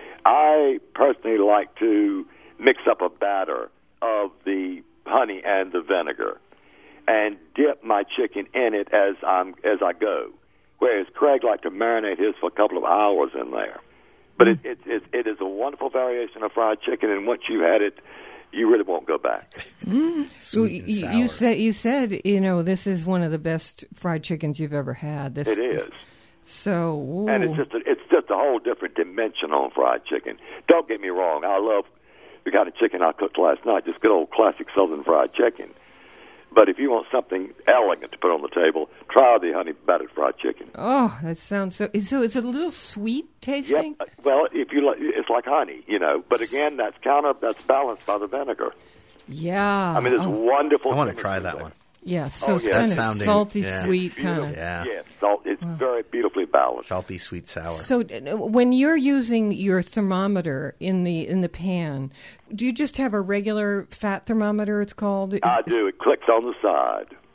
Speaker 6: I personally like to mix up a batter of the honey and the vinegar and dip my chicken in it as I'm as I go. Whereas Craig liked to marinate his for a couple of hours in there. But it, it, it, it is a wonderful variation of fried chicken, and once you had it, you really won't go back.
Speaker 7: Sweet and
Speaker 1: you,
Speaker 7: sour.
Speaker 1: you said you said you know this is one of the best fried chickens you've ever had. This
Speaker 6: It is.
Speaker 1: So ooh.
Speaker 6: And it's just a, it's just a whole different dimension on fried chicken. Don't get me wrong, I love the kind of chicken I cooked last night, just good old classic Southern fried chicken. But if you want something elegant to put on the table, try the honey battered fried chicken.
Speaker 1: Oh, that sounds so. So it's a little sweet tasting.
Speaker 6: Yep. Well, if you like, it's like honey, you know. But again, that's counter that's balanced by the vinegar.
Speaker 1: Yeah.
Speaker 6: I mean, it's
Speaker 1: oh,
Speaker 6: wonderful.
Speaker 7: I want to
Speaker 6: chemistry
Speaker 7: try that
Speaker 6: there.
Speaker 7: one.
Speaker 1: yeah. So
Speaker 6: Oh,
Speaker 1: it's
Speaker 6: yeah.
Speaker 1: kind
Speaker 7: That's
Speaker 1: of
Speaker 7: sounding-
Speaker 1: salty,
Speaker 7: yeah.
Speaker 1: sweet kind of.
Speaker 7: Yeah.
Speaker 6: Yes, salt. It's very beautifully balanced.
Speaker 7: Salty, sweet, sour.
Speaker 1: So uh, when you're using your thermometer in the in the pan, do you just have a regular fat thermometer? It's called.
Speaker 6: I
Speaker 1: Is-
Speaker 6: do. It clicks on the side.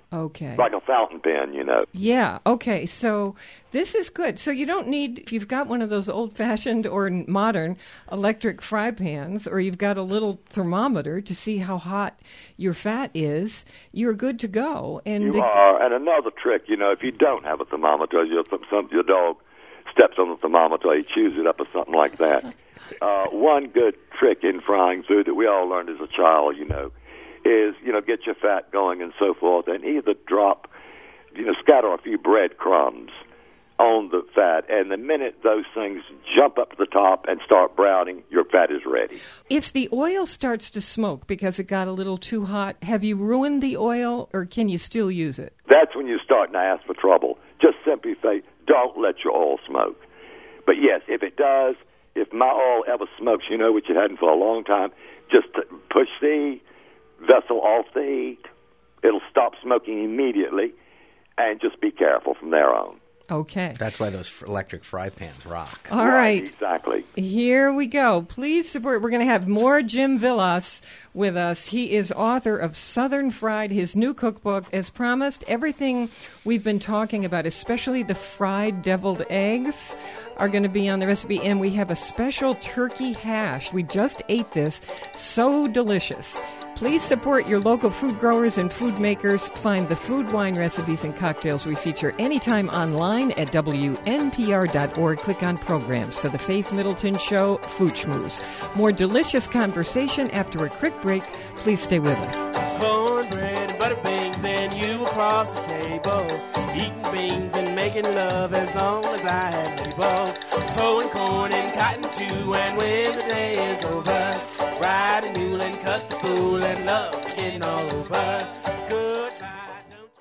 Speaker 1: Okay.
Speaker 6: Like a fountain pen, you know.
Speaker 1: Yeah, okay. So this is good. So you don't need, if you've got one of those old-fashioned or modern electric fry pans, or you've got a little thermometer to see how hot your fat is, you're good to go. And
Speaker 6: You
Speaker 1: the,
Speaker 6: are. And another trick, you know, if you don't have a thermometer, your, some, your dog steps on the thermometer, he chews it up or something like that. Uh, one good trick in frying food that we all learned as a child, you know, is, you know, get your fat going and so forth, and either drop, you know, scatter a few breadcrumbs on the fat, and the minute those things jump up to the top and start browning, your fat is ready.
Speaker 1: if the oil starts to smoke because it got a little too hot, have you ruined the oil, or can you still use it?
Speaker 6: That's when you're starting to ask for trouble. Just simply say, don't let your oil smoke. But yes, if it does, if my oil ever smokes, you know, which it hadn't for a long time, just push the vessel off the heat. It'll stop smoking immediately, and just be careful from there on.
Speaker 1: Okay.
Speaker 7: That's why those f- electric fry pans rock.
Speaker 1: All right.
Speaker 6: Exactly.
Speaker 1: Here we go. Please support. We're going to have more Jim Villas with us. He is author of Southern Fried, his new cookbook. As promised, everything we've been talking about, especially the fried deviled eggs, are going to be on the recipe. And we have a special turkey hash. We just ate this. So delicious. Please support your local food growers and food makers. Find the food, wine, recipes, and cocktails we feature anytime online at W N P R dot org. Click on Programs for the Faith Middleton Show, Food Schmooze. More delicious conversation after a quick break. Please stay with us.
Speaker 8: Cornbread and butter beans and you across the table, eating beans and making love as long as I have label. Hoeing corn and cotton too, and when the day is over, ride a mule and cut the fool and love getting all over. Goodbye,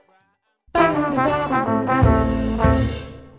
Speaker 8: don't you cry.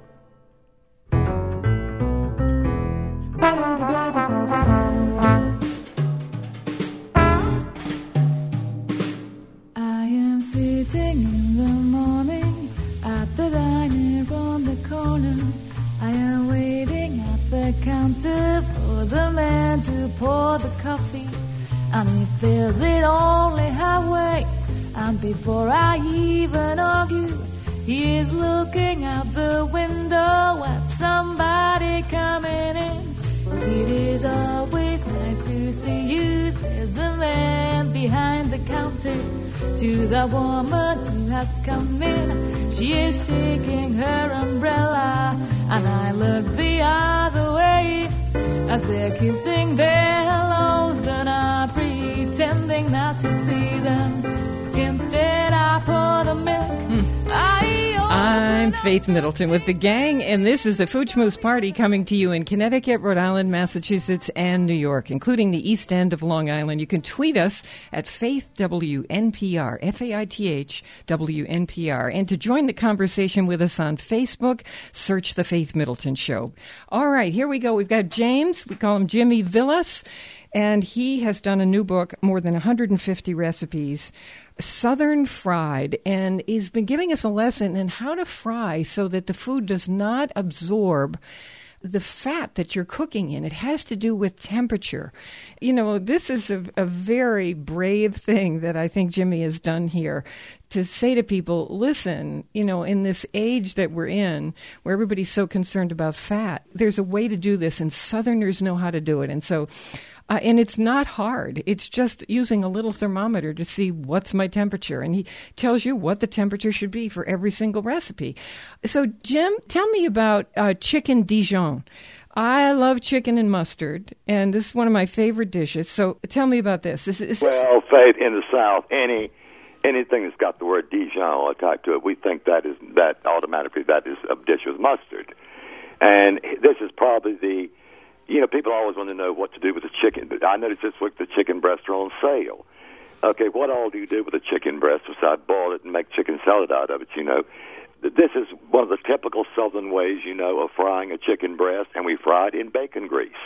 Speaker 9: I am sitting in the morning at the diner on the corner. I am waiting at the counter for the man to pour the coffee, and he fills it only halfway. And before I even argue, he is looking out the window at somebody coming in. It is always nice to see you, says the man behind the counter to the woman who has come in. She is shaking her umbrella, and I look the other way as they're kissing their hellos, and I'm pretending not to see them. Instead I pour the milk.
Speaker 1: Hmm.
Speaker 9: I
Speaker 1: I'm Faith Middleton with the gang, and this is the Food Schmooze Party coming to you in Connecticut, Rhode Island, Massachusetts, and New York, including the East End of Long Island. You can tweet us at Faith W N P R, F A I T H W N P R. And to join the conversation with us on Facebook, search The Faith Middleton Show. All right, here we go. We've got James. We call him Jimmy Villas, and he has done a new book, more than one hundred fifty recipes, Southern Fried, and he's been giving us a lesson in how to fry so that the food does not absorb the fat that you're cooking in. It has to do with temperature. You know, this is a, a very brave thing that I think Jimmy has done here, to say to people, listen, you know, in this age that we're in, where everybody's so concerned about fat, there's a way to do this, and Southerners know how to do it. And so Uh, and it's not hard. It's just using a little thermometer to see what's my temperature. And he tells you what the temperature should be for every single recipe. So, Jim, tell me about uh, chicken Dijon. I love chicken and mustard, and this is one of my favorite dishes. So tell me about this. Is, is this...
Speaker 6: Well, Faith, in the South, any anything that's got the word Dijon attached to it, we think that is that automatically that is a dish with mustard. And this is probably the... You know, people always want to know what to do with the chicken, but I noticed this week the chicken breasts are on sale. Okay, what all do you do with a chicken breast besides boil it and make chicken salad out of it, you know? This is one of the typical Southern ways, you know, of frying a chicken breast, and we fry it in bacon grease.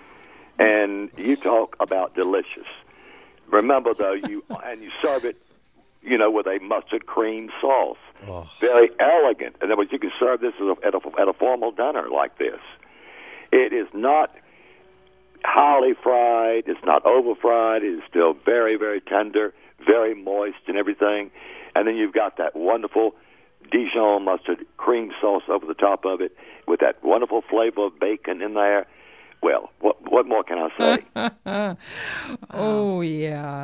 Speaker 6: And you talk about delicious. Remember, though, you and you serve it, you know, with a mustard cream sauce.
Speaker 7: Oh.
Speaker 6: Very elegant. In other words, you can serve this at a, at a formal dinner like this. It is not highly fried. It's not over-fried. It is still very, very tender, very moist and everything. and then you've got that wonderful Dijon mustard cream sauce over the top of it with that wonderful flavor of bacon in there. Well, what what more can I
Speaker 1: say? Oh, yeah.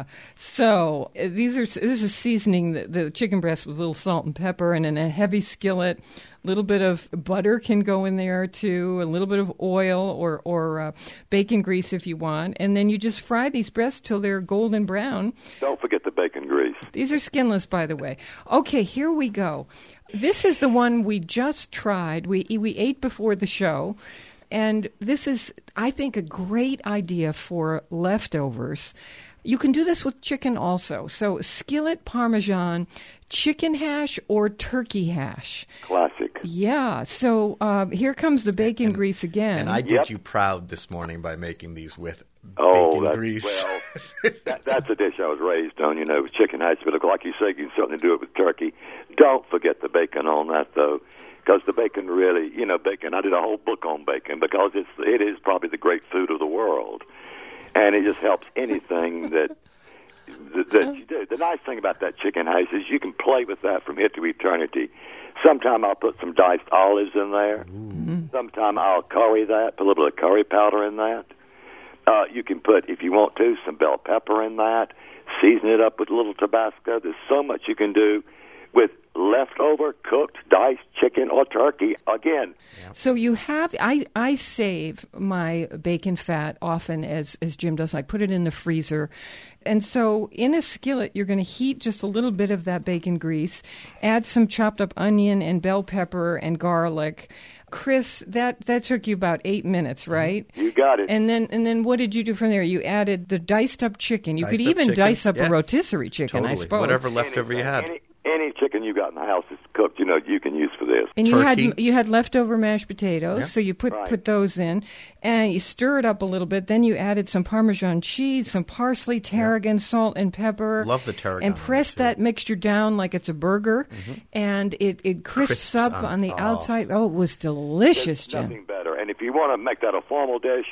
Speaker 1: So uh, these are this is seasoning the, the chicken breast with a little salt and pepper, and in a heavy skillet, a little bit of butter can go in there too, a little bit of oil or, or uh, bacon grease if you want, and then you just fry these breasts till they're golden brown.
Speaker 6: Don't forget the bacon grease.
Speaker 1: These are skinless, by the way. Okay, here we go. This is the one we just tried. We we ate before the show. And this is, I think, a great idea for leftovers. You can do this with chicken also. So skillet Parmesan, chicken hash, or turkey hash.
Speaker 6: Classic.
Speaker 1: Yeah. So uh, here comes the bacon and, grease again.
Speaker 7: And I did yep. you proud this morning by making these with
Speaker 6: oh,
Speaker 7: bacon
Speaker 6: that's,
Speaker 7: grease.
Speaker 6: Well, that, that's a dish I was raised on, you know, with chicken hash. But like you say, you can certainly do it with turkey. Don't forget the bacon on that, though. Because the bacon really, you know, bacon, I did a whole book on bacon because it's, it is probably the great food of the world. And it just helps anything that, that, that you do. The nice thing about that chicken hash is you can play with that from here to eternity. Sometime I'll put some diced olives in there. Mm-hmm. Sometime I'll curry that, put a little bit of curry powder in that. Uh, you can put, if you want to, some bell pepper in that. Season it up with a little Tabasco. There's so much you can do with leftover cooked diced chicken or turkey again.
Speaker 1: So you have, I, I save my bacon fat often as, as Jim does. I put it in the freezer. And so in a skillet, you're going to heat just a little bit of that bacon grease, add some chopped up onion and bell pepper and garlic. Chris, that, that took you about eight minutes, right?
Speaker 6: You got it.
Speaker 1: And then and then what did you do from there? You added the diced up chicken. You
Speaker 7: diced
Speaker 1: could even
Speaker 7: chicken.
Speaker 1: dice up
Speaker 7: yeah.
Speaker 1: a rotisserie chicken,
Speaker 7: totally.
Speaker 1: I suppose.
Speaker 7: Whatever leftover
Speaker 6: Anything,
Speaker 7: you had.
Speaker 6: Any, any chicken you got in the house that's cooked, you know, you can use for this.
Speaker 1: And
Speaker 7: Turkey.
Speaker 1: you had you had leftover mashed potatoes,
Speaker 7: Yeah.
Speaker 1: so you put,
Speaker 6: Right.
Speaker 1: put those in, and you stir it up a little bit. Then you added some Parmesan cheese, some parsley, tarragon, salt, and pepper.
Speaker 7: Love the tarragon.
Speaker 1: And press
Speaker 7: on it,
Speaker 1: that mixture down like it's a burger,
Speaker 7: mm-hmm.
Speaker 1: and it, it crisps,
Speaker 7: Crisps
Speaker 1: up
Speaker 7: on-
Speaker 1: on, the
Speaker 7: oh.
Speaker 1: outside. Oh, it was delicious,
Speaker 6: There's
Speaker 1: Jim.
Speaker 6: nothing better. And if you want to make that a formal dish,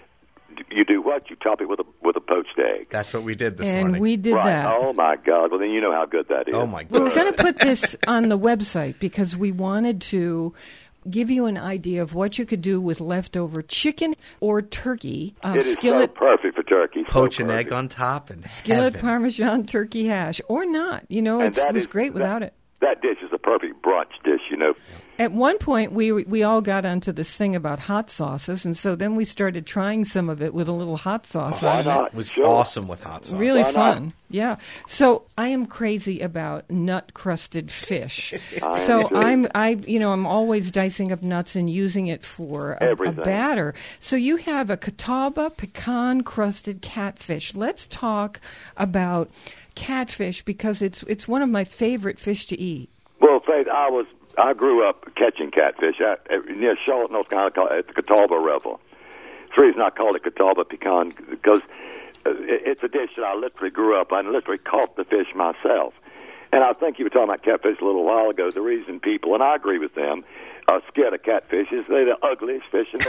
Speaker 6: you do what? You top it with a with a poached egg.
Speaker 7: That's what we did this
Speaker 1: And
Speaker 7: morning.
Speaker 1: we did
Speaker 6: right.
Speaker 1: that.
Speaker 6: Oh, my God. Well, then you know how good that is.
Speaker 7: Oh, my
Speaker 1: Well,
Speaker 7: God.
Speaker 1: we're going to put this on the website because we wanted to give you an idea of what you could do with leftover chicken or turkey. Um,
Speaker 6: It is
Speaker 1: skillet,
Speaker 6: so perfect for turkey.
Speaker 7: Poach
Speaker 6: so
Speaker 7: an egg
Speaker 6: perfect.
Speaker 7: on top and
Speaker 1: skillet
Speaker 7: heaven.
Speaker 1: Parmesan turkey hash, or not. You know,
Speaker 6: And
Speaker 1: it's,
Speaker 6: that
Speaker 1: it was
Speaker 6: is-
Speaker 1: great
Speaker 6: that-
Speaker 1: without it.
Speaker 6: That dish is a perfect brunch dish, you know.
Speaker 1: At one point, we we all got onto this thing about hot sauces, and so then we started trying some of it with a little hot sauce
Speaker 6: Why
Speaker 1: on
Speaker 6: not?
Speaker 1: it.
Speaker 7: It was
Speaker 6: Sure.
Speaker 7: awesome with hot sauce.
Speaker 1: Really
Speaker 6: Why not?
Speaker 1: fun, yeah. So I am crazy about nut-crusted fish.
Speaker 6: I
Speaker 1: so
Speaker 6: am too.
Speaker 1: I'm, I, you know, I'm always dicing up nuts and using it for a, a
Speaker 6: Everything.
Speaker 1: batter. So you have a Catawba pecan-crusted catfish. Let's talk about catfish because it's it's one of my favorite fish to eat.
Speaker 6: Well, Faith, I was I grew up catching catfish at, at, near Charlotte, North Carolina, called- at the Catawba River. That's the reason I call it Catawba pecan because uh, it, it's a dish that I literally grew up on. I literally caught the fish myself. And I think you were talking about catfish a little while ago. The reason people, and I agree with them, are scared of catfish is they're the ugliest fish in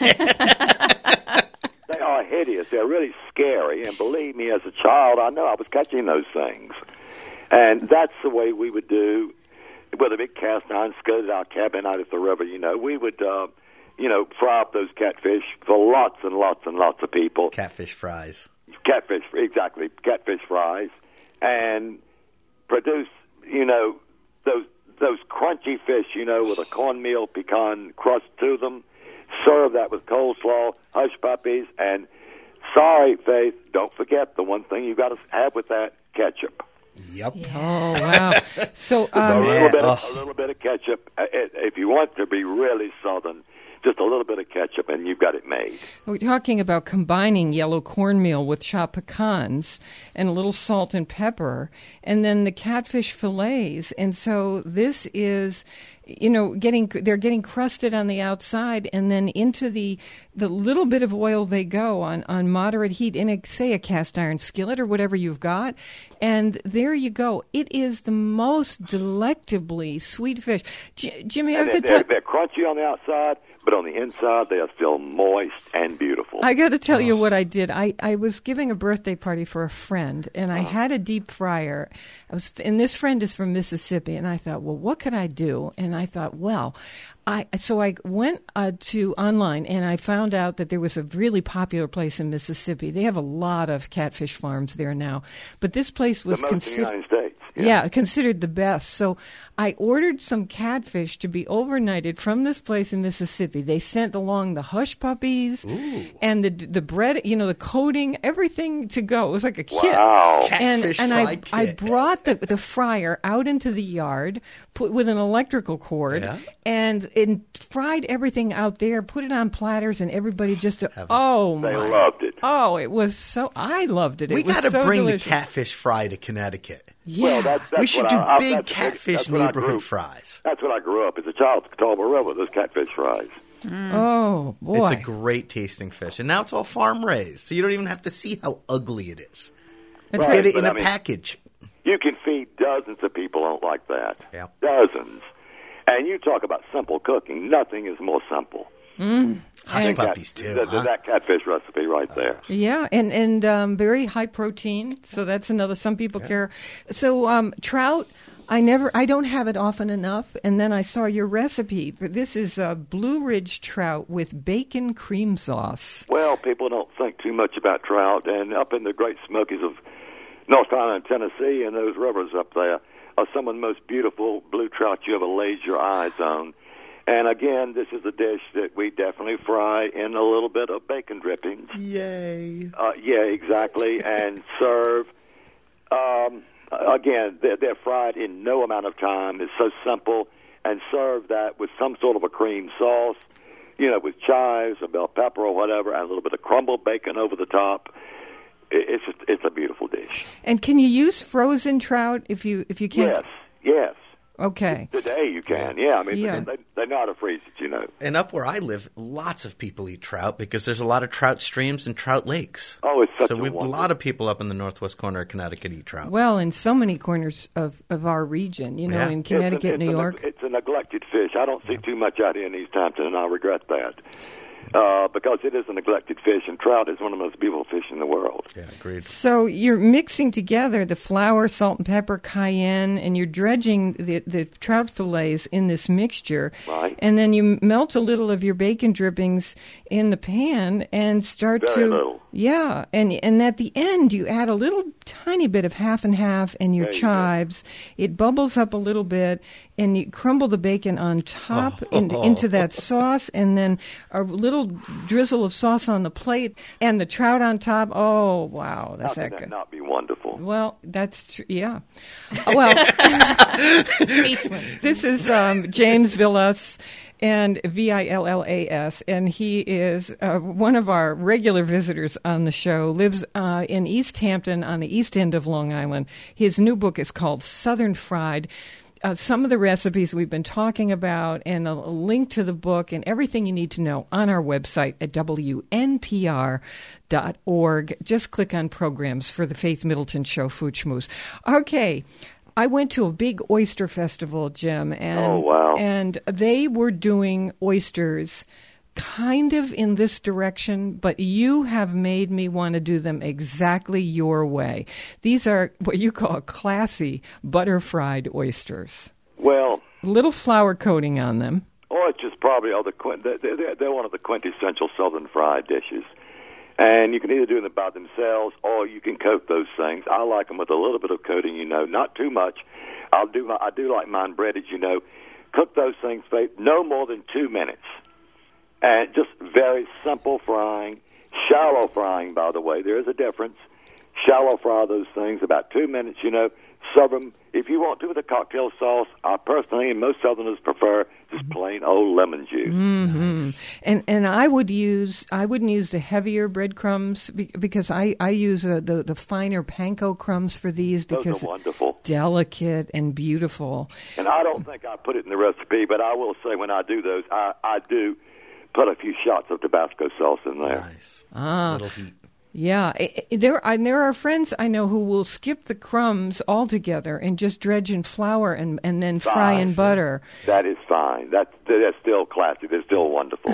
Speaker 6: the world. They are hideous. They're really scary. And believe me, as a child, I know I was catching those things. And that's the way we would do with a big cast iron skillet at our cabin out at the river. You know, we would, uh, you know, fry up those catfish for lots and lots and lots of people.
Speaker 7: Catfish fries.
Speaker 6: Catfish, exactly, catfish fries. And produce, you know, those those crunchy fish, you know, with a cornmeal pecan crust to them. Serve that with coleslaw, hush puppies, and sorry, Faith, don't forget the one thing you got to have with that, ketchup.
Speaker 7: Yep.
Speaker 1: Oh wow! So
Speaker 6: a
Speaker 1: um,
Speaker 6: little bit, of,
Speaker 7: Oh.
Speaker 6: a little bit of ketchup. Uh, If you want to be really southern, just a little bit of ketchup, and you've got it made.
Speaker 1: we're talking about combining yellow cornmeal with chopped pecans and a little salt and pepper, and then the catfish fillets. And so this is, you know, getting they're getting crusted on the outside, and then into the the little bit of oil they go on on moderate heat in a say a cast iron skillet or whatever you've got, and there you go. It is the most delectably sweet fish. J- Jimmy, I have
Speaker 6: And
Speaker 1: to
Speaker 6: they're,
Speaker 1: tell.
Speaker 6: they're crunchy on the outside, but on the inside they are still moist and beautiful.
Speaker 1: I got to tell you what I did. I, I was giving a birthday party for a friend, and I had a deep fryer. I was, and this friend is from Mississippi, and I thought, well, what could I do? And I thought, well, I so I went uh, to online, and I found out that there was a really popular place in Mississippi. They have a lot of catfish farms there now, but this place was
Speaker 6: the most in the
Speaker 1: considered.
Speaker 6: United States. Yeah.
Speaker 1: Yeah, considered the best. So I ordered some catfish to be overnighted from this place in Mississippi. They sent along the hush puppies
Speaker 7: Ooh.
Speaker 1: and the the bread, you know, the coating, everything to go. It was like a kit.
Speaker 6: Wow.
Speaker 1: And
Speaker 7: Catfish
Speaker 1: and
Speaker 7: fry
Speaker 1: I
Speaker 7: kit.
Speaker 1: I brought the the fryer out into the yard, put with an electrical cord,
Speaker 7: Yeah.
Speaker 1: and and fried everything out there. Put it on platters, and everybody just
Speaker 7: Heaven.
Speaker 1: oh
Speaker 6: They
Speaker 1: my.
Speaker 6: loved it.
Speaker 1: Oh, it was so. I loved it.
Speaker 7: We
Speaker 1: it was
Speaker 7: got to
Speaker 1: so
Speaker 7: bring
Speaker 1: delicious.
Speaker 7: the catfish fry to Connecticut.
Speaker 1: Yeah.
Speaker 6: Well, that's, that's
Speaker 7: We should
Speaker 6: what
Speaker 7: do
Speaker 6: I, I,
Speaker 7: big
Speaker 6: that's-
Speaker 7: catfish
Speaker 6: that's what I
Speaker 7: neighborhood
Speaker 6: grew-
Speaker 7: fries.
Speaker 6: That's what I grew up as a child. Catawba River, those catfish fries.
Speaker 1: Oh boy.
Speaker 7: It's a great tasting fish. And now it's all farm raised, so you don't even have to see how ugly it is.
Speaker 1: That's
Speaker 6: Right.
Speaker 7: Get it
Speaker 6: but
Speaker 7: in
Speaker 6: I
Speaker 7: a
Speaker 6: mean-
Speaker 7: package.
Speaker 6: You can feed dozens of people out like that.
Speaker 7: Yeah.
Speaker 6: Dozens. And you talk about simple cooking. Nothing is more simple.
Speaker 7: Hush
Speaker 1: And-
Speaker 7: puppies, too.
Speaker 6: That,
Speaker 7: huh?
Speaker 6: that catfish recipe right there.
Speaker 1: Yeah, and and um, very high protein. So that's another. Some people care. So um, trout, I never, I don't have it often enough. And then I saw your recipe. This is uh, Blue Ridge trout with bacon cream sauce.
Speaker 6: Well, people don't think too much about trout. And up in the Great Smokies of North Carolina and Tennessee and those rivers up there are some of the most beautiful blue trout you ever laid your eyes on. And again, this is a dish that we definitely fry in a little bit of bacon drippings.
Speaker 7: Yay.
Speaker 6: Uh, yeah, exactly, and serve. Um, again, they're, they're fried in no amount of time. It's so simple, and serve that with some sort of a cream sauce, you know, with chives or bell pepper or whatever, and a little bit of crumbled bacon over the top. It, it's just, it's a beautiful dish.
Speaker 1: And can you use frozen trout if you if you can't?
Speaker 6: Yes, yes.
Speaker 1: Okay.
Speaker 6: Today you can, yeah. I mean,
Speaker 1: Yeah.
Speaker 6: They, they know how to freeze it, you know.
Speaker 7: And up where I live, lots of people eat trout because there's a lot of trout streams and trout lakes.
Speaker 6: Oh, it's such
Speaker 7: so
Speaker 6: a
Speaker 7: we, a
Speaker 6: wonder.
Speaker 7: lot of people up in the northwest corner of Connecticut eat trout.
Speaker 1: Well, in so many corners of, of our region, you know,
Speaker 7: Yeah.
Speaker 1: in
Speaker 6: It's
Speaker 1: Connecticut,
Speaker 6: a, it's
Speaker 1: New
Speaker 6: a,
Speaker 1: York.
Speaker 6: It's a neglected fish. I don't see too much out here in East Hampton, and I regret that. Uh, because it is a neglected fish, and trout is one of the most beautiful fish in the world.
Speaker 7: Yeah, agreed.
Speaker 1: So you're mixing together the flour, salt and pepper, cayenne, and you're dredging the, the trout fillets in this mixture.
Speaker 6: Right.
Speaker 1: And then you melt a little of your bacon drippings in the pan and start
Speaker 6: Very
Speaker 1: to
Speaker 6: little.
Speaker 1: Yeah, and and at the end you add a little tiny bit of half and half and your
Speaker 6: There you go.
Speaker 1: chives. It bubbles up a little bit, and you crumble the bacon on top in, into that sauce, and then a little drizzle of sauce on the plate, and the trout on top. Oh wow, that's
Speaker 6: How
Speaker 1: that
Speaker 6: can that
Speaker 1: good.
Speaker 6: not be wonderful?
Speaker 1: Well, that's true. Yeah. Well,
Speaker 2: Speechless.
Speaker 1: this is um, James Villas, and V I L L A S, and he is uh, one of our regular visitors on the show, lives uh, in East Hampton on the east end of Long Island. His new book is called Southern Fried. Uh, some of the recipes we've been talking about, and a, a link to the book and everything you need to know on our website at W N P R dot org. Just click on programs for the Faith Middleton Show, Food Schmooze. Okay. I went to a big oyster festival, Jim, and
Speaker 6: Oh, wow.
Speaker 1: and they were doing oysters kind of in this direction, but you have made me want to do them exactly your way. These are what you call classy butter-fried oysters.
Speaker 6: Well,
Speaker 1: Little flour coating on them.
Speaker 6: oysters probably are the quint- they're, they're, they're one of the quintessential Southern fried dishes. And you can either do them by themselves or you can coat those things. I like them with a little bit of coating, you know, not too much. I'll do my, I do like mine breaded, you know. Cook those things for no more than two minutes. And just very simple frying, shallow frying, by the way. There is a difference. Shallow fry those things about two minutes, you know. Serve them, if you want to, with a cocktail sauce. I personally, and most Southerners prefer just plain old lemon juice.
Speaker 1: Mm-hmm. And and I would use I wouldn't use the heavier breadcrumbs be- because I I use uh, the the finer panko crumbs for these
Speaker 6: Those
Speaker 1: because
Speaker 6: are wonderful.
Speaker 1: delicate and beautiful.
Speaker 6: And I don't think I put it in the recipe, but I will say when I do those, I, I do put a few shots of Tabasco sauce in there.
Speaker 7: Nice.
Speaker 1: Ah.
Speaker 7: Little heat.
Speaker 1: Yeah, I- I- there I, there are friends I know who will skip the crumbs altogether and just dredge in flour and, and then fry in butter.
Speaker 6: That is fine. That's, that's still classic. They're still wonderful.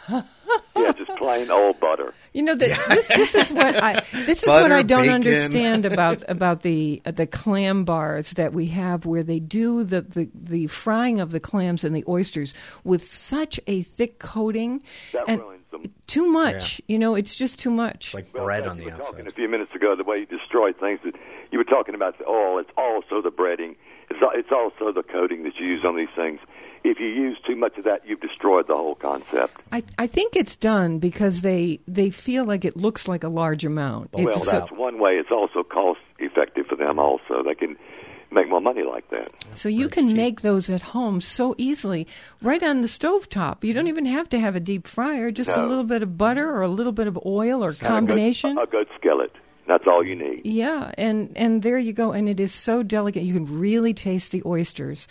Speaker 6: Yeah, just plain old butter.
Speaker 1: You know, the, this this is what I this is
Speaker 7: Butter,
Speaker 1: what I don't
Speaker 7: bacon.
Speaker 1: understand about about the uh, the clam bars that we have, where they do the, the, the frying of the clams and the oysters with such a thick coating.
Speaker 6: That
Speaker 1: and
Speaker 6: ruins them.
Speaker 1: Too much. You know, it's just too much.
Speaker 7: It's like
Speaker 6: Well,
Speaker 7: bread
Speaker 6: Beth,
Speaker 7: on
Speaker 6: you
Speaker 7: the
Speaker 6: were talking
Speaker 7: outside.
Speaker 6: a few minutes ago, the way you destroy things. That you were talking about the oil. It's also the breading. It's al- it's also the coating that you use on these things. If you use too much of that, you've destroyed the whole concept.
Speaker 1: I, I think it's done because they they feel like it looks like a large amount.
Speaker 6: Well,
Speaker 1: It's-
Speaker 6: that's one way. It's also cost effective for them. Also, they can make more money like that.
Speaker 1: So you
Speaker 7: That's
Speaker 1: can
Speaker 7: cheap.
Speaker 1: make those at home so easily, right on the stovetop. You don't even have to have a deep fryer, just a
Speaker 6: No.
Speaker 1: little bit of butter or a little bit of oil or
Speaker 6: And a good-
Speaker 1: combination.
Speaker 6: A good skillet. That's all you need.
Speaker 1: Yeah, and, and there you go. And it is so delicate. You can really taste the oysters.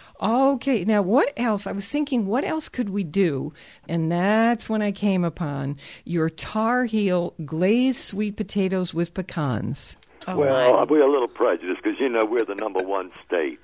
Speaker 1: Okay, now what else? I was thinking, what else could we do? And that's when I came upon your Tar Heel glazed sweet potatoes with pecans.
Speaker 6: Well, we're a little prejudiced because, you know, we're the number one state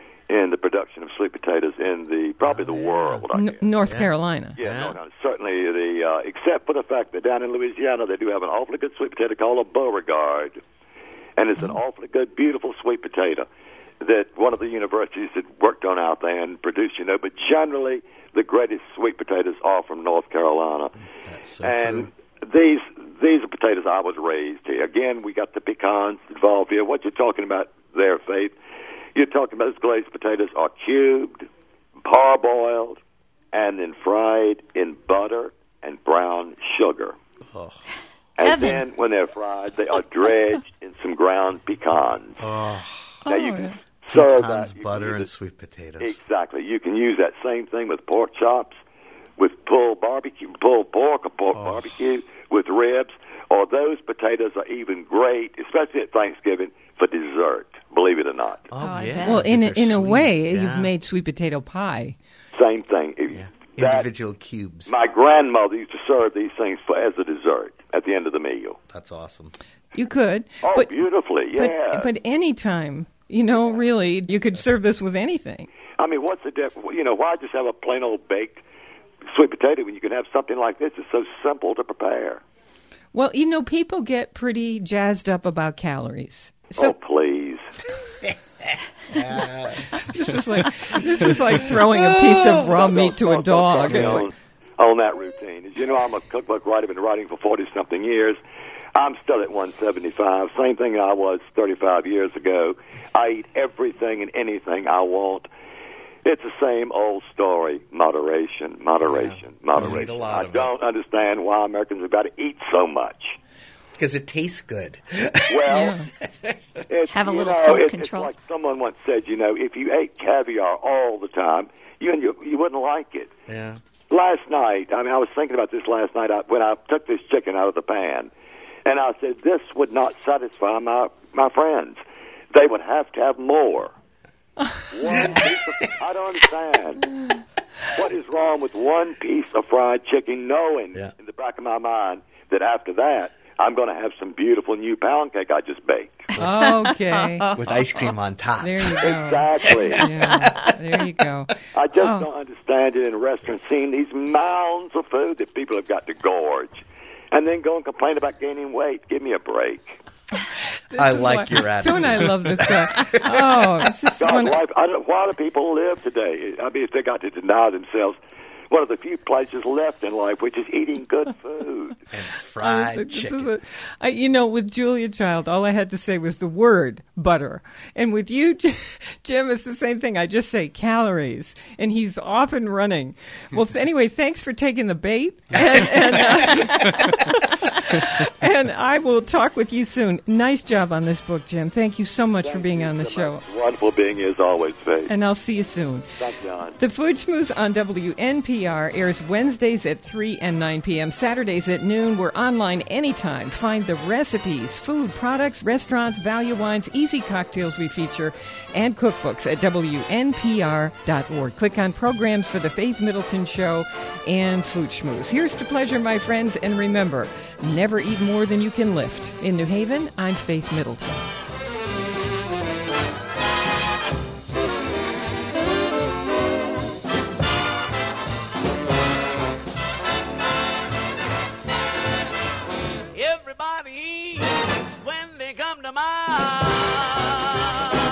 Speaker 6: in the production of sweet potatoes in the probably the world. I
Speaker 1: N-
Speaker 6: guess.
Speaker 1: North
Speaker 7: Yeah.
Speaker 1: Carolina.
Speaker 6: Yeah,
Speaker 7: Yeah.
Speaker 6: no, no, certainly the uh, except for the fact that down in Louisiana they do have an awfully good sweet potato called a Beauregard, and it's an awfully good, beautiful sweet potato that one of the universities had worked on out there and produced. You know, but generally the greatest sweet potatoes are from North Carolina,
Speaker 7: That's so
Speaker 6: and
Speaker 7: true.
Speaker 6: these these are potatoes I was raised here. Again, we got the pecans involved here. What you're talking about there, Faith? You're talking about those glazed potatoes are cubed, parboiled, and then fried in butter and brown sugar.
Speaker 7: Oh.
Speaker 6: And
Speaker 2: Heaven.
Speaker 6: then when they're fried, they are dredged in some ground pecans.
Speaker 7: Oh,
Speaker 6: Now you
Speaker 1: Oh,
Speaker 6: can
Speaker 1: yeah.
Speaker 6: serve
Speaker 7: pecans,
Speaker 6: that. You can
Speaker 7: butter,
Speaker 6: use
Speaker 7: and
Speaker 6: it-
Speaker 7: sweet potatoes.
Speaker 6: Exactly. You can use that same thing with pork chops, with pulled barbecue, pulled pork or pork
Speaker 7: Oh.
Speaker 6: barbecue, with ribs, or those potatoes are even great, especially at Thanksgiving, for dessert, believe it or not.
Speaker 7: Oh,
Speaker 2: I
Speaker 7: yeah.
Speaker 2: bet.
Speaker 1: Well, in a,
Speaker 7: because they're
Speaker 1: in a
Speaker 7: sweet.
Speaker 1: way,
Speaker 7: Yeah.
Speaker 1: you've made sweet potato pie.
Speaker 6: Same thing.
Speaker 7: Yeah.
Speaker 6: That-
Speaker 7: Individual cubes.
Speaker 6: my grandmother used to serve these things for, as a dessert at the end of the meal.
Speaker 7: That's awesome.
Speaker 1: You could.
Speaker 6: Oh,
Speaker 1: but,
Speaker 6: beautifully,
Speaker 1: but,
Speaker 6: yeah.
Speaker 1: but anytime, you know, really, you could serve this with anything.
Speaker 6: I mean, what's the difference? You know, why just have a plain old baked sweet potato when you can have something like this? It's so simple to prepare.
Speaker 1: Well, you know, people get pretty jazzed up about calories.
Speaker 6: oh,
Speaker 1: So
Speaker 6: please.
Speaker 1: this is like this is like throwing a piece of raw
Speaker 6: Don't-
Speaker 1: meat to
Speaker 6: don't-
Speaker 1: a
Speaker 6: don't
Speaker 1: dog.
Speaker 6: start me
Speaker 1: It's like-
Speaker 6: on, on that routine. As you know, I'm a cookbook writer. Been writing for forty-something years. I'm still at one seventy-five. Same thing I was thirty-five years ago. I eat everything and anything I want. It's the same old story. Moderation, moderation,
Speaker 7: Yeah.
Speaker 6: moderation.
Speaker 7: You eat a lot
Speaker 6: I
Speaker 7: of it.
Speaker 6: don't understand why Americans have got to eat so much.
Speaker 7: Because it tastes good.
Speaker 6: Well, it's,
Speaker 2: Have a
Speaker 6: you
Speaker 2: little
Speaker 6: know,
Speaker 2: self-control.
Speaker 6: It's, it's like someone once said, you know, if you ate caviar all the time, you you, you wouldn't like it.
Speaker 7: Yeah.
Speaker 6: Last night, I mean, I was thinking about this last night I, when I took this chicken out of the pan, and I said, this would not satisfy my, my friends. They would have to have more. One piece of, I don't understand. What is wrong with one piece of fried chicken, knowing
Speaker 7: Yeah.
Speaker 6: in the back of my mind that after that, I'm going to have some beautiful new pound cake I just baked.
Speaker 1: Okay,
Speaker 7: With ice cream on top.
Speaker 1: there you go.
Speaker 6: Exactly.
Speaker 1: Yeah, there you go.
Speaker 6: I just
Speaker 1: Oh.
Speaker 6: don't understand it in restaurants, seeing these mounds of food that people have got to gorge, and then go and complain about gaining weight. Give me a break.
Speaker 7: I
Speaker 1: This is
Speaker 7: like
Speaker 1: why-
Speaker 7: your attitude.
Speaker 1: Don't I love this guy? Oh, this is
Speaker 6: God,
Speaker 1: one.
Speaker 6: why, I don't, why do people live today? I mean, if they got to deny themselves one of the few pleasures left in life, which is eating good food.
Speaker 7: And fried
Speaker 1: This is
Speaker 7: chicken.
Speaker 1: a- I- you know, with Julia Child, all I had to say was the word butter. And with you, J- Jim, it's the same thing. I just say calories, and he's off and running. Well, th- anyway, thanks for taking the bait, and, and, uh, and I will talk with you soon. Nice job on this book, Jim. Thank you so much for
Speaker 6: Thank
Speaker 1: being
Speaker 6: you
Speaker 1: on the
Speaker 6: so
Speaker 1: show.
Speaker 6: much. Wonderful being here as always, Faith.
Speaker 1: And I'll see you soon.
Speaker 6: Thanks, John.
Speaker 1: The Food Schmooze on W N P R airs Wednesdays at three and nine p.m., Saturdays at noon. We're online anytime. Find the recipes, food, products, restaurants, value wines, easy cocktails we feature, and cookbooks at W N P R dot org. Click on programs for The Faith Middleton Show and Food Schmooze. Here's to pleasure, my friends, and remember, never eat more than you can lift. In New Haven, I'm Faith Middleton.
Speaker 4: Everybody eats when they come to my